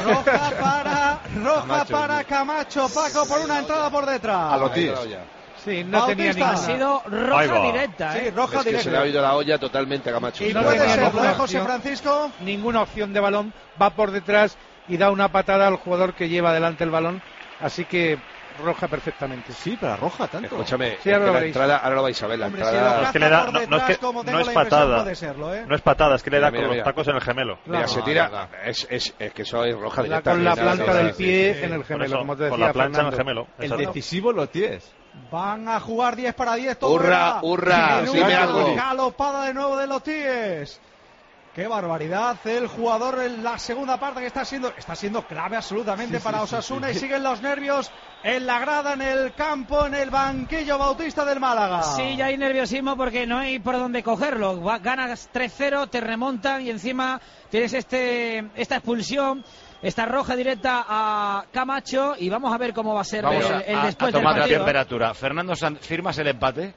Roja para Camacho, Paco, por una entrada por detrás. A Lotis. Sí, no tenía ninguna. Ha sido roja directa, Sí, roja directa. Se le ha oído la olla totalmente a Camacho. Y no puede ser, ¿lo de José Francisco? Ninguna opción de balón, va por detrás y da una patada al jugador que lleva adelante el balón. Así que roja perfectamente. Sí, pero roja tanto. Escúchame, sí, ahora, la entrada, ahora lo vais a ver. La Hombre, entrada... si es que le da, no es patada. No es patada, es que le da Mira, con los tacos en el gemelo. Mira, se tira. Es que eso es roja directa. Con la planta del pie en el gemelo, como te decía. Con la plancha en el Fernando. gemelo. El decisivo lo tienes. Van a jugar 10 para 10. Todo Hurra, dime algo. Galopada de nuevo de los Ties. Qué barbaridad el jugador en la segunda parte que está siendo clave absolutamente para Osasuna y siguen los nervios en la grada, en el campo, en el banquillo Bautista del Málaga. Sí, ya hay nerviosismo porque no hay por dónde cogerlo. Ganas 3-0, te remontan y encima tienes esta expulsión. Esta roja directa a Camacho y vamos a ver cómo va a ser el después del partido. partido. Temperatura. Fernando Sanz, ¿firmas el empate?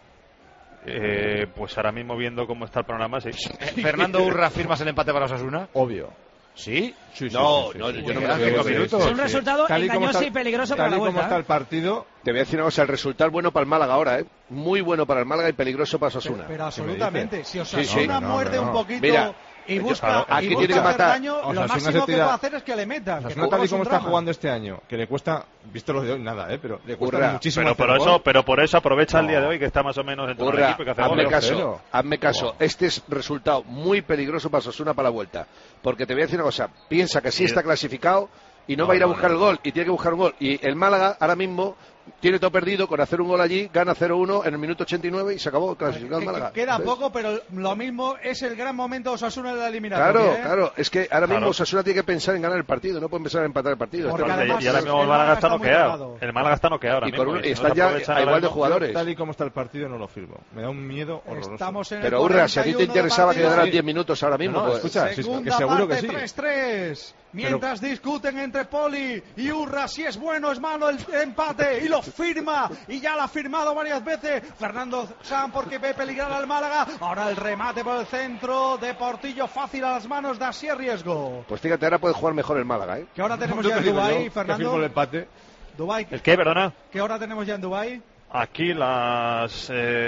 Pues ahora mismo viendo cómo está el programa, sí. Fernando Urra, ¿firmas el empate para Osasuna? Obvio. ¿Sí? Sí, no, yo no me lo creo. 5 minutos. Es un resultado engañoso y peligroso para la vuelta. Tal y como está el partido... Te voy a decir una cosa, el resultado bueno para el Málaga ahora, muy bueno para el Málaga y peligroso para Osasuna. Pero absolutamente, si Osasuna muerde un poquito... Mira, y busca tiene que matar. Daño, lo máximo que puede hacer es que le metan. No tal y como está jugando este año, que le cuesta, visto lo de hoy, nada, pero le cuesta muchísimo. Pero por eso aprovecha el día de hoy que está más o menos en todo el equipo y que hace hazme caso. Este es resultado muy peligroso para Osasuna para la vuelta. Porque te voy a decir una cosa, piensa que sí está clasificado y no va a ir a buscar el gol, y tiene que buscar un gol. Y el Málaga ahora mismo tiene todo perdido con hacer un gol allí, gana 0-1 en el minuto 89 y se acabó clasificado el Málaga. Queda poco, pero lo mismo es el gran momento de Osasuna de la eliminatoria. Claro, es que ahora mismo Osasuna tiene que pensar en ganar el partido, no puede empezar a empatar el partido. Y ahora mismo el Málaga está noqueado. El Málaga está noqueado ahora mismo. Y están ya a igual de jugadores. Tal y como está el partido no lo firmo. Me da un miedo horroroso. Pero Urra, si a ti te interesaba que quedaran 10 minutos ahora mismo, pues... Escucha, que seguro que sí. 3-3. Mientras discuten entre Poli y Urra si es bueno o es malo el empate y lo firma y ya lo ha firmado varias veces Fernando Sanz porque ve peligrar al Málaga. Ahora el remate por el centro de Portillo, fácil a las manos de Asier Riesgo. Pues fíjate, ahora puede jugar mejor el Málaga, ¿Qué hora tenemos ya en Dubái, Fernando? El empate. Dubái. ¿El qué, perdona? ¿Qué hora tenemos ya en Dubái? Aquí las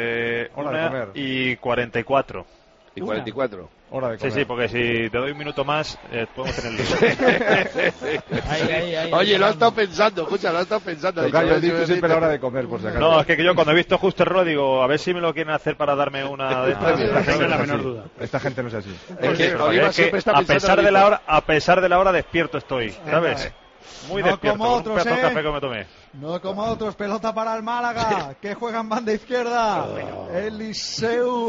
1:44. ¿Y 44? Hora de comer. Sí, porque si te doy un minuto más, podemos tener el Oye, lo has estado pensando, escucha, lo has estado pensando. Yo digo siempre la hora de comer, por si acaso. No, es que yo cuando he visto justo el error digo, a ver si me lo quieren hacer para darme una de estas. No tengo la menor duda. Esta gente no es así. A pesar de la hora despierto estoy, ¿sabes? Muy despierto, como otros, un pedazo de café que me tomé. No como otros, pelota para el Málaga, que juega en banda izquierda. Eliseu.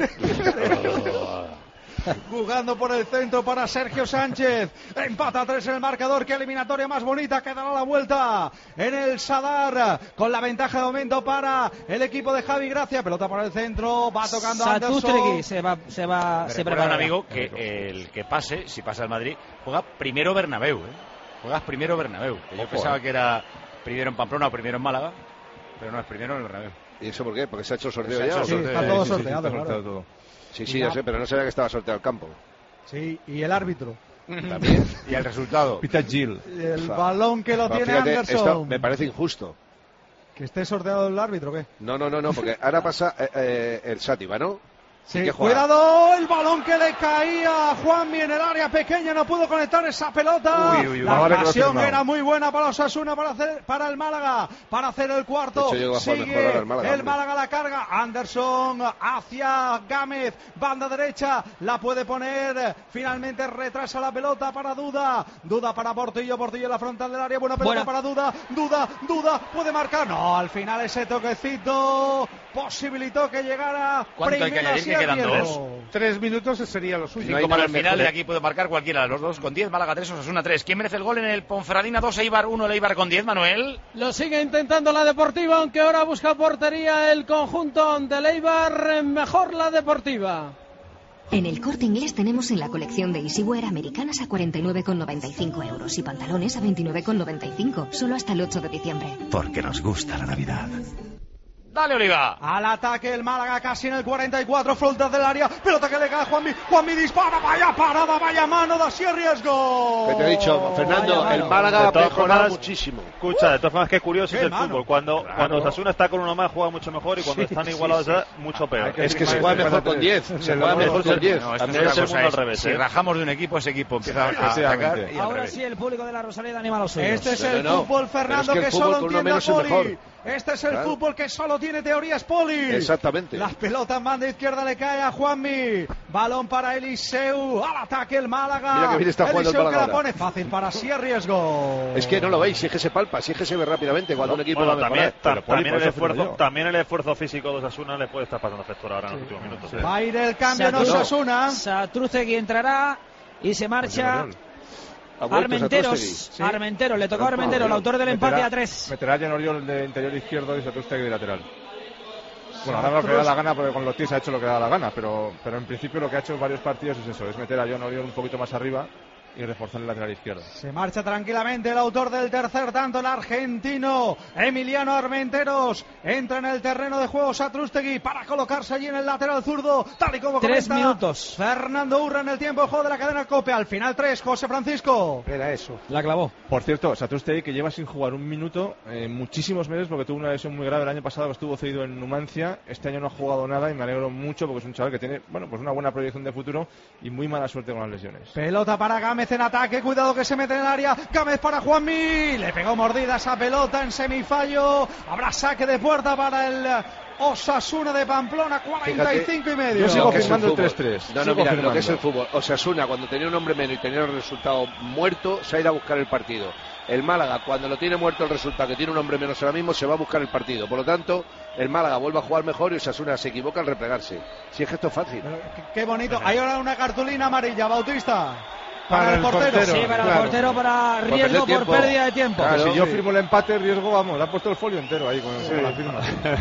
Jugando por el centro para Sergio Sánchez. Empata 3 en el marcador. Qué eliminatoria más bonita que dará la vuelta en el Sadar. Con la ventaja de momento para el equipo de Javi Gracia. Pelota por el centro. Va tocando Anderson. Se prepara un amigo que el que pase, si pasa al Madrid, juega primero Bernabéu. Juegas primero Bernabéu. Yo pensaba que era primero en Pamplona o primero en Málaga, pero no, es primero en el Bernabéu. ¿Y eso por qué? ¿Porque se ha hecho el sorteo ya? Sí, está todo sorteado, claro. Sí, ya sé, pero no sabía que estaba sorteado el campo. Sí, y el árbitro. También. Y el resultado. Peter Gil. El balón que lo tiene fíjate, Anderson. Esto me parece injusto. ¿Que esté sorteado el árbitro o qué? No, porque ahora pasa el Sátiva, ¿no? Sí, cuidado, el balón que le caía a Juanmi en el área pequeña, no pudo conectar esa pelota. La ocasión era muy buena para Osasuna, para el Málaga, para hacer el cuarto. Sigue el Málaga la carga. Anderson hacia Gámez, banda derecha, la puede poner. Finalmente retrasa la pelota para Duda. Duda para Portillo en la frontal del área. Buena pelota para Duda. Duda puede marcar. No, al final ese toquecito posibilitó que llegara. ¿Cuánto hay que añadir? Que quedan 2. 3 minutos sería lo suyo. 5 para el final, de aquí puede marcar cualquiera de los dos con 10. Málaga 3, Osasuna 3. ¿Quién merece el gol en el Ponferradina 2, Eibar 1, el Eibar con 10, Manuel? Lo sigue intentando la Deportiva, aunque ahora busca portería el conjunto del Eibar. Mejor la Deportiva. En el Corte Inglés tenemos en la colección de Easywear americanas a 49,95 euros y pantalones a 29,95, solo hasta el 8 de diciembre. Porque nos gusta la Navidad. Dale, Oliva. Al ataque el Málaga casi en el 44, frontal del área, pelota que le cae a Juanmi. Juanmi dispara, vaya parada, vaya mano, da así riesgo. Que te he dicho, Fernando, el Málaga ha mejorado muchísimo. Escucha, de todas formas, qué curioso es el mano. fútbol. Cuando Osasuna está con uno más, juega mucho mejor, y cuando están igualados ya, mucho peor. Es que se juega mejor con 10. Se juega mejor con 10. No, esto es una cosa, al revés. Si rajamos de un equipo, ese equipo empieza a atacar. Y ahora sí, el público de la Rosaleda anima a los suyos. Este es el fútbol, Fernando, que solo entiende a Poli. Este es el fútbol que solo tiene teorías, Poli. Exactamente. La pelota en banda izquierda le cae a Juanmi. Balón para Eliseu. Al ataque el Málaga. Mira que bien está jugando el Eliseu Málaga que la pone fácil para sí a riesgo. Es que no lo veis, si es que se palpa, si es que se ve rápidamente cuando un equipo va a mejorar. También el esfuerzo físico de Osasuna le puede estar pasando factura ahora en los últimos minutos. Va a ir el cambio en Osasuna. Satrúcegui entrará y se marcha. Armenteros, le tocó a Armenteros, el autor del empate a 3. Meterá a Jan Oriol de interior izquierdo y Satrústegui de lateral. Bueno, ahora lo que le da la gana, porque con los tíos ha hecho lo que le da la gana, pero en principio lo que ha hecho en varios partidos es eso, es meter a Jan Oriol un poquito más arriba y reforzar el lateral izquierdo. Se marcha tranquilamente el autor del tercer tanto, el argentino Emiliano Armenteros. Entra en el terreno de juego Satrústegui para colocarse allí en el lateral zurdo, tal y como 3 comenta minutos. Fernando Urra en el tiempo de juego de la cadena COPE. Al final 3, José Francisco. Era eso. La clavó. Por cierto, Satrústegui, que lleva sin jugar un minuto muchísimos meses, porque tuvo una lesión muy grave el año pasado, que estuvo cedido en Numancia. Este año no ha jugado nada y me alegro mucho porque es un chaval que tiene, bueno, pues una buena proyección de futuro y muy mala suerte con las lesiones. Pelota para Gámez en ataque, cuidado que se mete en el área. Gámez para Juanmi, le pegó mordida esa pelota en semifallo. Habrá saque de puerta para el Osasuna de Pamplona, 45 y medio. Yo sigo firmando el 3-3. No, mira, lo que es el fútbol. Osasuna, cuando tenía un hombre menos y tenía el resultado muerto, se ha ido a buscar el partido. El Málaga, cuando lo tiene muerto el resultado, que tiene un hombre menos ahora mismo, se va a buscar el partido. Por lo tanto, el Málaga vuelve a jugar mejor y Osasuna se equivoca al replegarse. Si es que esto es fácil. Qué bonito. Hay ahora una cartulina amarilla, Bautista. Para el portero. Sí, para el portero, para riesgo por pérdida de tiempo. Claro, si yo firmo el empate, riesgo, vamos, le ha puesto el folio entero ahí con la firma.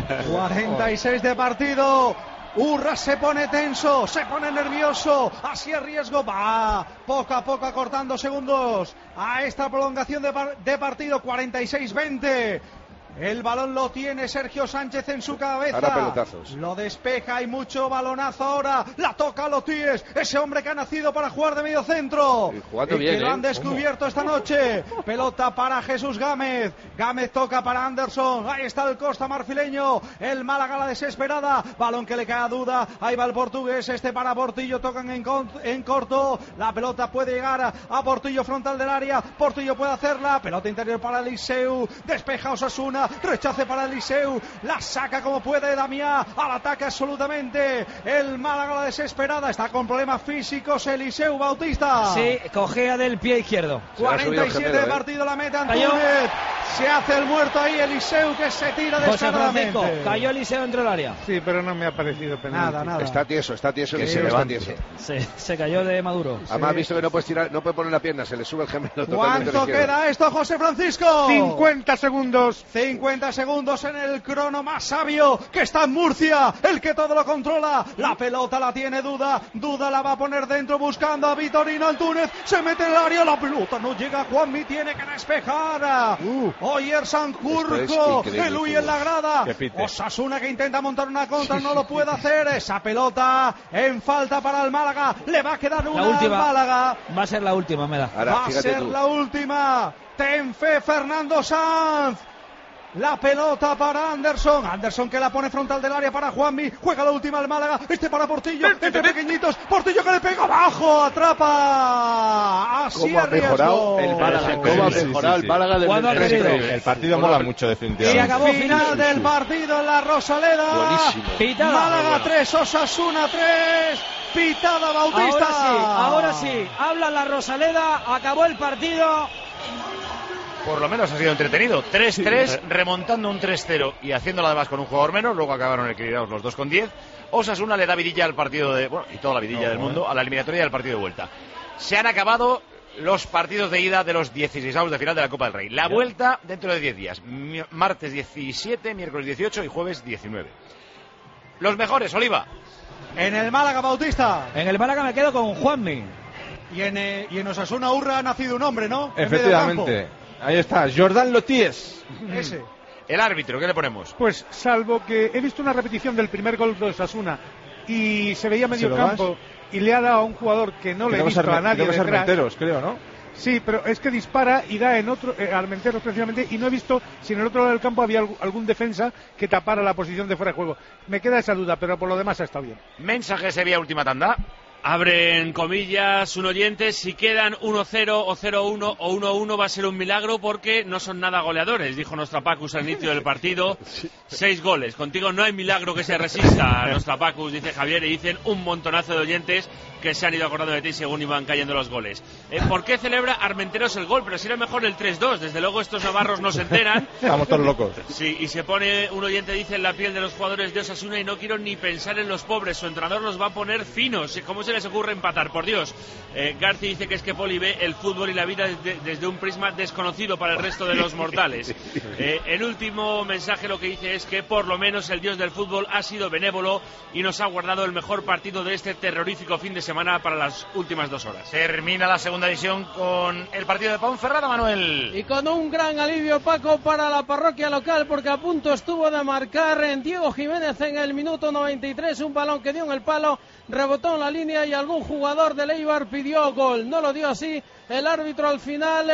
46 de partido. Urra se pone tenso, se pone nervioso, así el riesgo va poco a poco acortando segundos a esta prolongación de partido. 46-20. El balón lo tiene Sergio Sánchez en su cabeza. Ahora pelotazos. Lo despeja, hay mucho balonazo ahora. La toca a Lotíes, ese hombre que ha nacido para jugar de medio centro. Jugando bien, que lo han descubierto esta noche. Pelota para Jesús Gámez. Gámez toca para Anderson. Ahí está el Costa marfileño. El Málaga la desesperada. Balón que le cae a Duda. Ahí va el portugués. Este para Portillo. Tocan en corto. La pelota puede llegar a Portillo, frontal del área. Portillo puede hacerla. Pelota interior para Eliseu. Despeja Osasuna. Rechace para Eliseu, la saca como puede Damián, al ataque absolutamente el Málaga, la desesperada, está con problemas físicos Eliseu, Bautista. Sí, cojea del pie izquierdo. 47 de partido, la meta Antúnez, se hace el muerto ahí Eliseu, que se tira descaradamente. Cayó Eliseu dentro del área. Sí, pero no me ha parecido penalti. Nada. Está tieso, que se levante. Se cayó de Maduro. Además ha visto que no puedes tirar, no puede poner la pierna, se le sube el gemelo. ¿Cuánto queda esto, José Francisco? 50 segundos. 50 segundos en el crono más sabio, que está en Murcia, el que todo lo controla. La pelota la tiene Duda la va a poner dentro buscando a Vitorino Antúnez, se mete en el área, la pelota no llega, Juanmi tiene que despejar. Oyer Sanjurjo, el Uy en la grada. Osasuna que intenta montar una contra, no lo puede hacer. Esa pelota en falta para el Málaga, le va a quedar una al Málaga. Va a ser la última, me da. Va a ser la última. Ten fe, Fernando Sanz. La pelota para Anderson que la pone frontal del área para Juanmi, juega la última al Málaga, para Portillo, entre pequeñitos, Portillo que le pega abajo, atrapa, así a riesgo. El Málaga, ¿cómo ha mejorado el Málaga del El partido mola mucho, definitivamente. Se acabó final del partido en la Rosaleda. Buenísimo. Málaga 3, Osasuna 3. Pitada, Bautista. Ahora sí, habla la Rosaleda, acabó el partido. Por lo menos ha sido entretenido. 3-3, remontando un 3-0 y haciéndolo además con un jugador menos. Luego acabaron equilibrados los dos con 10. Osasuna le da vidilla al partido de... Bueno, y toda la vidilla del mundo a la eliminatoria del partido de vuelta. Se han acabado los partidos de ida de los 16avos de final de la Copa del Rey. La vuelta dentro de 10 días. Martes 17, miércoles 18 y jueves 19. Los mejores, Oliva. En el Málaga, Bautista. En el Málaga me quedo con Juanmi. Y en Osasuna Urra ha nacido un hombre, ¿no? Efectivamente. Ahí está, Jordan Lotíes. Ese. El árbitro, ¿qué le ponemos? Pues salvo que he visto una repetición del primer gol de Osasuna y se veía medio campo y le ha dado a un jugador que no le he visto a nadie detrás. Armenteros, creo, ¿no? Sí, pero es que dispara y da en otro, Armenteros precisamente, y no he visto si en el otro lado del campo había algún defensa que tapara la posición de fuera de juego. Me queda esa duda, pero por lo demás ha estado bien. Mensaje Sevilla, última tanda. Abren comillas un oyente, si quedan 1-0 o 0-1 o 1-1 va a ser un milagro porque no son nada goleadores, dijo Nostrapacus al inicio del partido. 6 goles, contigo no hay milagro que se resista, Nostrapacus, dice Javier, y dicen un montonazo de oyentes que se han ido acordando de ti según iban cayendo los goles. ¿Por qué celebra Armenteros el gol? Pero si era mejor el 3-2, desde luego estos navarros no se enteran. Estamos todos locos. Sí, y se pone, un oyente dice, en la piel de los jugadores de Osasuna y no quiero ni pensar en los pobres, su entrenador los va a poner finos. ¿Cómo se les ocurre empatar? Por Dios. García dice que es que Poli ve el fútbol y la vida desde un prisma desconocido para el resto de los mortales. El último mensaje lo que dice es que por lo menos el dios del fútbol ha sido benévolo y nos ha guardado el mejor partido de este terrorífico fin de semana para las últimas 2 horas. Termina la segunda división con el partido de Ponferrada, Manuel. Y con un gran alivio, Paco, para la parroquia local, porque a punto estuvo de marcar en Diego Jiménez en el minuto 93, un balón que dio en el palo, rebotó en la línea y algún jugador del Eibar pidió gol. No lo dio así el árbitro al final.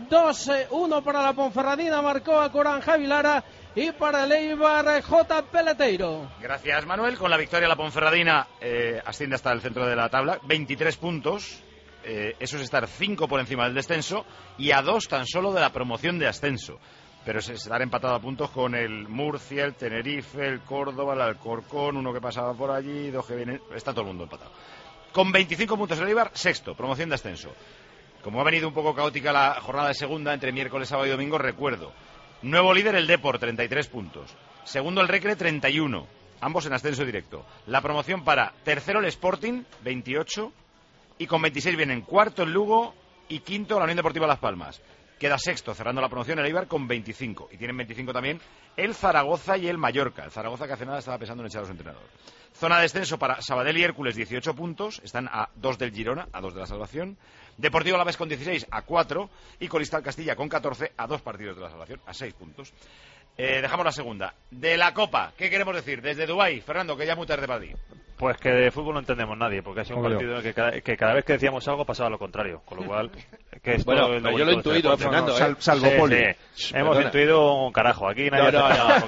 2-1 para la Ponferradina, marcó a Corán Javilara. Y para el Eibar, J. Peleteiro. Gracias, Manuel. Con la victoria la Ponferradina asciende hasta el centro de la tabla, 23 puntos. Eso es estar 5 por encima del descenso y a 2 tan solo de la promoción de ascenso. Pero es estar empatado a puntos con el Murcia, el Tenerife, el Córdoba, el Alcorcón, uno que pasaba por allí, 2 que vienen. Está todo el mundo empatado. Con 25 puntos el Eibar, sexto, promoción de ascenso. Como ha venido un poco caótica la jornada de segunda, entre miércoles, sábado y domingo, recuerdo. Nuevo líder el Depor, 33 puntos. Segundo el Recre, 31. Ambos en ascenso directo. La promoción para tercero el Sporting, 28. Y con 26 vienen cuarto el Lugo y quinto la Unión Deportiva Las Palmas. Queda sexto, cerrando la promoción, el Eibar con 25. Y tienen 25 también el Zaragoza y el Mallorca. El Zaragoza que hace nada estaba pensando en echar a su entrenador. Zona de descenso para Sabadell y Hércules, 18 puntos. Están a 2 del Girona, a 2 de la salvación. Deportivo Alavés con 16, a 4. Y Colistal Castilla con 14, a 2 partidos de la salvación, a 6 puntos. Dejamos la segunda. De la Copa, ¿qué queremos decir? Desde Dubái, Fernando, que ya muy tarde para ti. Pues que de fútbol no entendemos nadie, porque ha sido un partido en el que cada vez que decíamos algo pasaba lo contrario, con lo cual que esto bueno, es lo yo lo he intuido, Fernando, salvo Poli. Hemos intuido un carajo, aquí nadie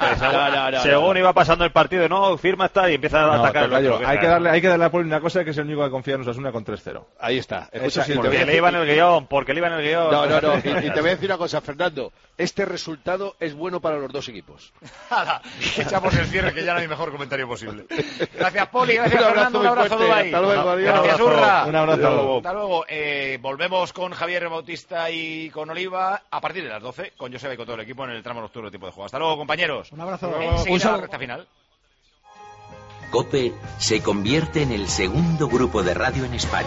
según iba pasando el partido, no, firma está y empieza a atacar el otro. Hay que darle a Poli una cosa, que es el único que confía en Osasuna con 3-0. Ahí está. Porque le iba en el guión, No. Y te voy a decir una cosa, Fernando, este resultado es bueno para los dos equipos. Echamos el cierre, que ya no hay mejor comentario posible. Gracias, Poli. Gracias, Fernando. Un abrazo, Dubái. Hasta luego, adiós. Gracias, Urra. Un abrazo. Hasta luego. Volvemos con Javier Bautista y con Oliva a partir de las 12, con Joseba y con todo el equipo en el tramo nocturno de tiempo de juego. Hasta luego, compañeros. Un abrazo. Enseguida la recta final. COPE se convierte en el segundo grupo de radio en España.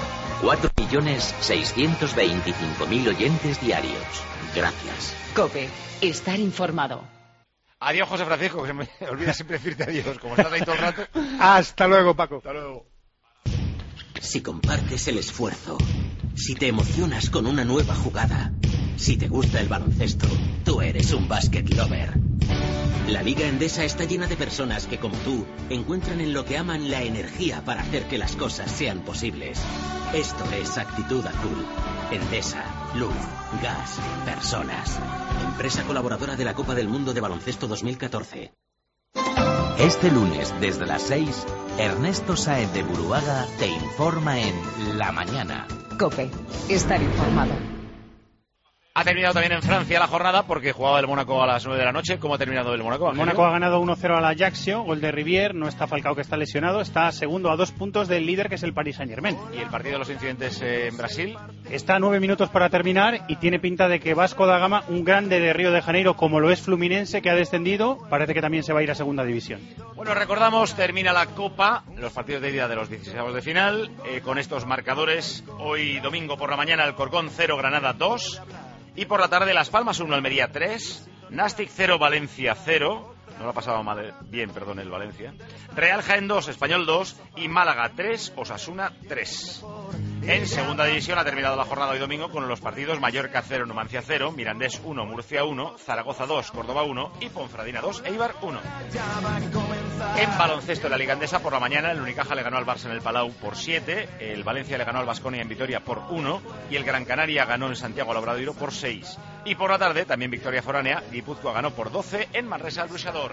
4.625.000 oyentes diarios. Gracias. COPE. Estar informado. Adiós, José Francisco, que se me olvida siempre decirte adiós. Como estás ahí todo el rato. Hasta luego, Paco. Hasta luego. Si compartes el esfuerzo, si te emocionas con una nueva jugada, si te gusta el baloncesto, tú eres un basket lover. La Liga Endesa está llena de personas que, como tú, encuentran en lo que aman la energía para hacer que las cosas sean posibles. Esto es Actitud Azul. Endesa, luz, gas, personas. Empresa colaboradora de la Copa del Mundo de Baloncesto 2014. Este lunes, desde las 6, Ernesto Sáez de Buruaga te informa en La Mañana. COPE. Estar informado. Ha terminado también en Francia la jornada porque jugaba el Mónaco a las 9 de la noche. ¿Cómo ha terminado el Mónaco? El Mónaco ha ganado 1-0 al Ajaccio, gol de Rivière. No está Falcao, que está lesionado. Está segundo a 2 puntos del líder, que es el Paris Saint-Germain. ¿Y el partido de los incidentes en Brasil? Está a 9 minutos para terminar y tiene pinta de que Vasco da Gama, un grande de Río de Janeiro como lo es Fluminense, que ha descendido, parece que también se va a ir a segunda división. Bueno, recordamos, termina la Copa, los partidos de ida de los 16avos de final, con estos marcadores. Hoy domingo por la mañana, Alcorcón 0, Granada 2. Y por la tarde, Las Palmas 1, Almería 3, Nastic 0, Valencia 0, no lo ha pasado bien, el Valencia, Real Jaén 2, Español 2 y Málaga 3, Osasuna 3. En segunda división ha terminado la jornada hoy domingo con los partidos Mallorca 0, Numancia 0, Mirandés 1, Murcia 1, Zaragoza 2, Córdoba 1 y Ponferradina 2, Eibar 1. En baloncesto de la Liga Endesa, por la mañana el Unicaja le ganó al Barça en el Palau por 7, el Valencia le ganó al Baskonia en Vitoria por 1 y el Gran Canaria ganó en Santiago al Obradoiro por 6. Y por la tarde, también victoria foránea, Guipúzcoa ganó por 12 en Manresa al Bruixador.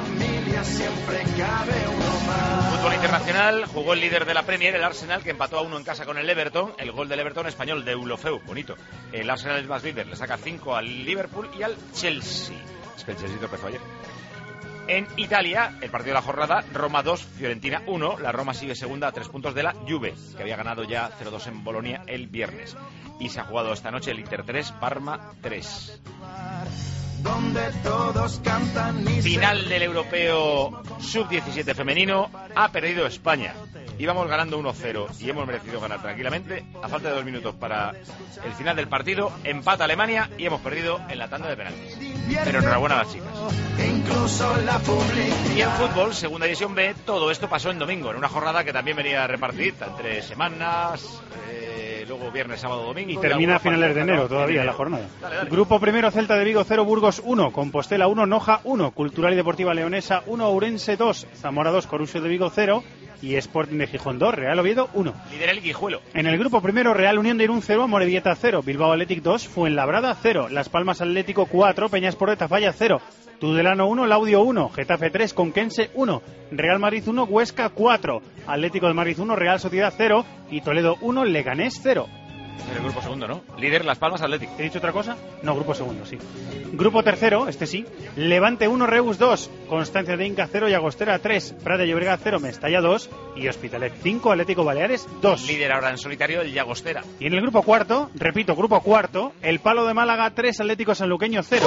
Fútbol internacional, jugó el líder de la Premier, el Arsenal, que empató a 1 en casa con el Everton. El gol del Everton español de Deulofeu, bonito. El Arsenal es más líder, le saca 5 al Liverpool y al Chelsea. Es que el Chelsea tropezó ayer. En Italia, el partido de la jornada, Roma 2, Fiorentina 1. La Roma sigue segunda a 3 puntos de la Juve, que había ganado ya 0-2 en Bolonia el viernes. Y se ha jugado esta noche el Inter 3, Parma 3. Final del europeo sub-17 femenino. Ha perdido España. Íbamos ganando 1-0 y hemos merecido ganar tranquilamente. A falta de 2 minutos para el final del partido, empata Alemania y hemos perdido en la tanda de penaltis. Pero enhorabuena a las chicas. Y en fútbol, segunda división B, todo esto pasó en domingo, en una jornada que también venía repartida entre semanas, luego viernes, sábado, domingo. Y termina a finales de enero todavía la jornada. Dale. Grupo primero, Celta de Vigo 0, Burgos 1, Compostela 1, Noja 1, Cultural y Deportiva Leonesa 1, Ourense 2, Zamora 2, Coruso de Vigo 0 y Sporting de Gijón 2, Real Oviedo 1. Lidera el Guijuelo. En el grupo primero, Real Unión de Irún 0, Amorebieta 0, Bilbao Athletic 2, Fuenlabrada 0, Las Palmas Atlético 4, Peñasport de Tafalla 0, Tudelano 1, Laudio 1, Getafe 3, Conquense 1, Real Madrid 1, Huesca 4, Atlético de Madrid 1, Real Sociedad 0 y Toledo 1, Leganés 0. En el grupo segundo, ¿no? Líder Las Palmas Atlético. ¿He dicho otra cosa? No, grupo segundo, sí. Grupo tercero, este sí. Levante 1, Reus 2, Constancia de Inca 0 y Agostera 3, Prat de Llobregat 0, Mestalla 2 y Hospitalet 5, Atlético Baleares 2. Líder ahora en solitario el Llagostera. Y en el grupo cuarto, repito, grupo cuarto, El Palo de Málaga 3, Atlético Sanluqueño 0,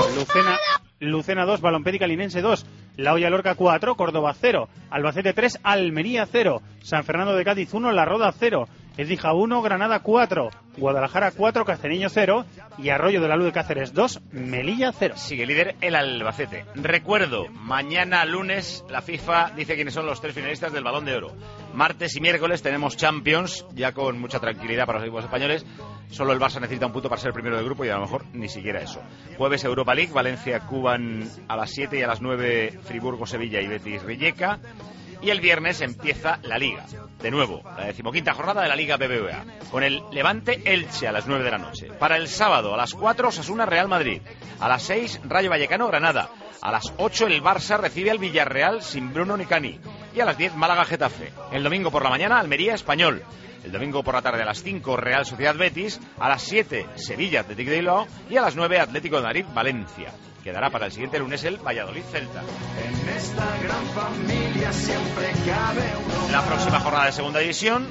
Lucena 2, Balompédica Linense 2, La Hoya Lorca 4, Córdoba 0, Albacete 3, Almería 0, San Fernando de Cádiz 1, La Roda 0, Écija 1, Granada 4, Guadalajara 4, Castelleño 0 y Arroyo de la Luz de Cáceres 2, Melilla 0. Sigue líder el Albacete. Recuerdo, mañana lunes la FIFA dice quiénes son los 3 finalistas del Balón de Oro. Martes y miércoles tenemos Champions, ya con mucha tranquilidad para los equipos españoles. Solo el Barça necesita un punto para ser primero de grupo y a lo mejor ni siquiera eso. Jueves Europa League, Valencia-Cuban a las 7 y a las 9 Friburgo-Sevilla y Betis-Rijeka. Y el viernes empieza la Liga. De nuevo, la 15ª jornada de la Liga BBVA. Con el Levante-Elche a las 9 de la noche. Para el sábado, a las 4, Osasuna-Real Madrid. A las 6, Rayo Vallecano-Granada. A las 8, el Barça recibe al Villarreal sin Bruno ni Cani. Y a las 10, Málaga-Getafe. El domingo por la mañana, Almería-Español. El domingo por la tarde a las 5, Real Sociedad-Betis. A las 7, Sevilla-Athletic de Bilbao. Y a las 9, Atlético de Madrid-Valencia. Quedará para el siguiente lunes el Valladolid-Celta. En esta gran familia siempre cabe uno. La próxima jornada de segunda división,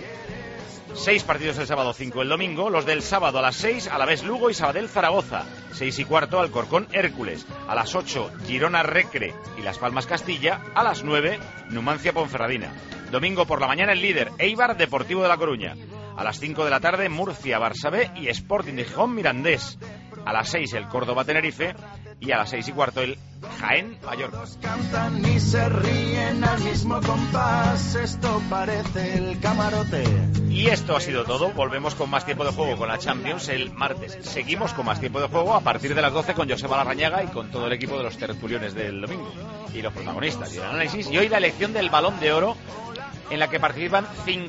6 partidos el sábado, 5 el domingo. Los del sábado a las 6, Alavés Lugo y Sabadell-Zaragoza. 6 y cuarto, Alcorcón-Hércules. A las 8, Girona-Recre y Las Palmas-Castilla. A las 9, Numancia-Ponferradina. Domingo por la mañana el líder, Eibar-Deportivo de La Coruña. A las 5 de la tarde, Murcia-Barça B y Sporting de Gijón-Mirandés. A las 6, el Córdoba-Tenerife. Y a las 6 y cuarto el Jaén-Mallorca. Cantan y se ríen al mismo compás. Esto parece el camarote. Y esto ha sido todo. Volvemos con más tiempo de juego con la Champions el martes. Seguimos con más tiempo de juego a partir de las 12 con Joseba Larrañaga y con todo el equipo de los tertuliones del domingo. Y los protagonistas y el análisis. Y hoy la elección del Balón de Oro, en la que participan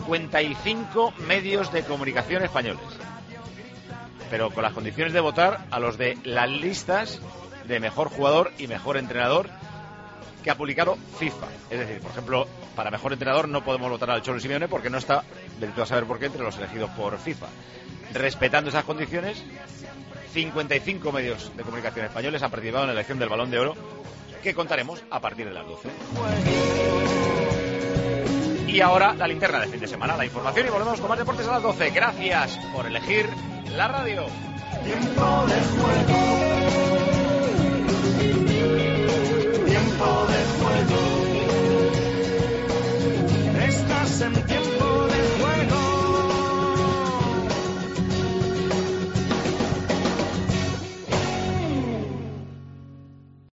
55 medios de comunicación españoles. Pero con las condiciones de votar a los de las listas de mejor jugador y mejor entrenador que ha publicado FIFA. Es decir, por ejemplo, para mejor entrenador no podemos votar al Cholo Simeone porque no está, vete a saber por qué, entre los elegidos por FIFA. Respetando esas condiciones, 55 medios de comunicación españoles han participado en la elección del Balón de Oro, que contaremos a partir de las 12. Y ahora la linterna de fin de semana, la información, y volvemos con más deportes a las 12. Gracias por elegir la radio. Tiempo de juego.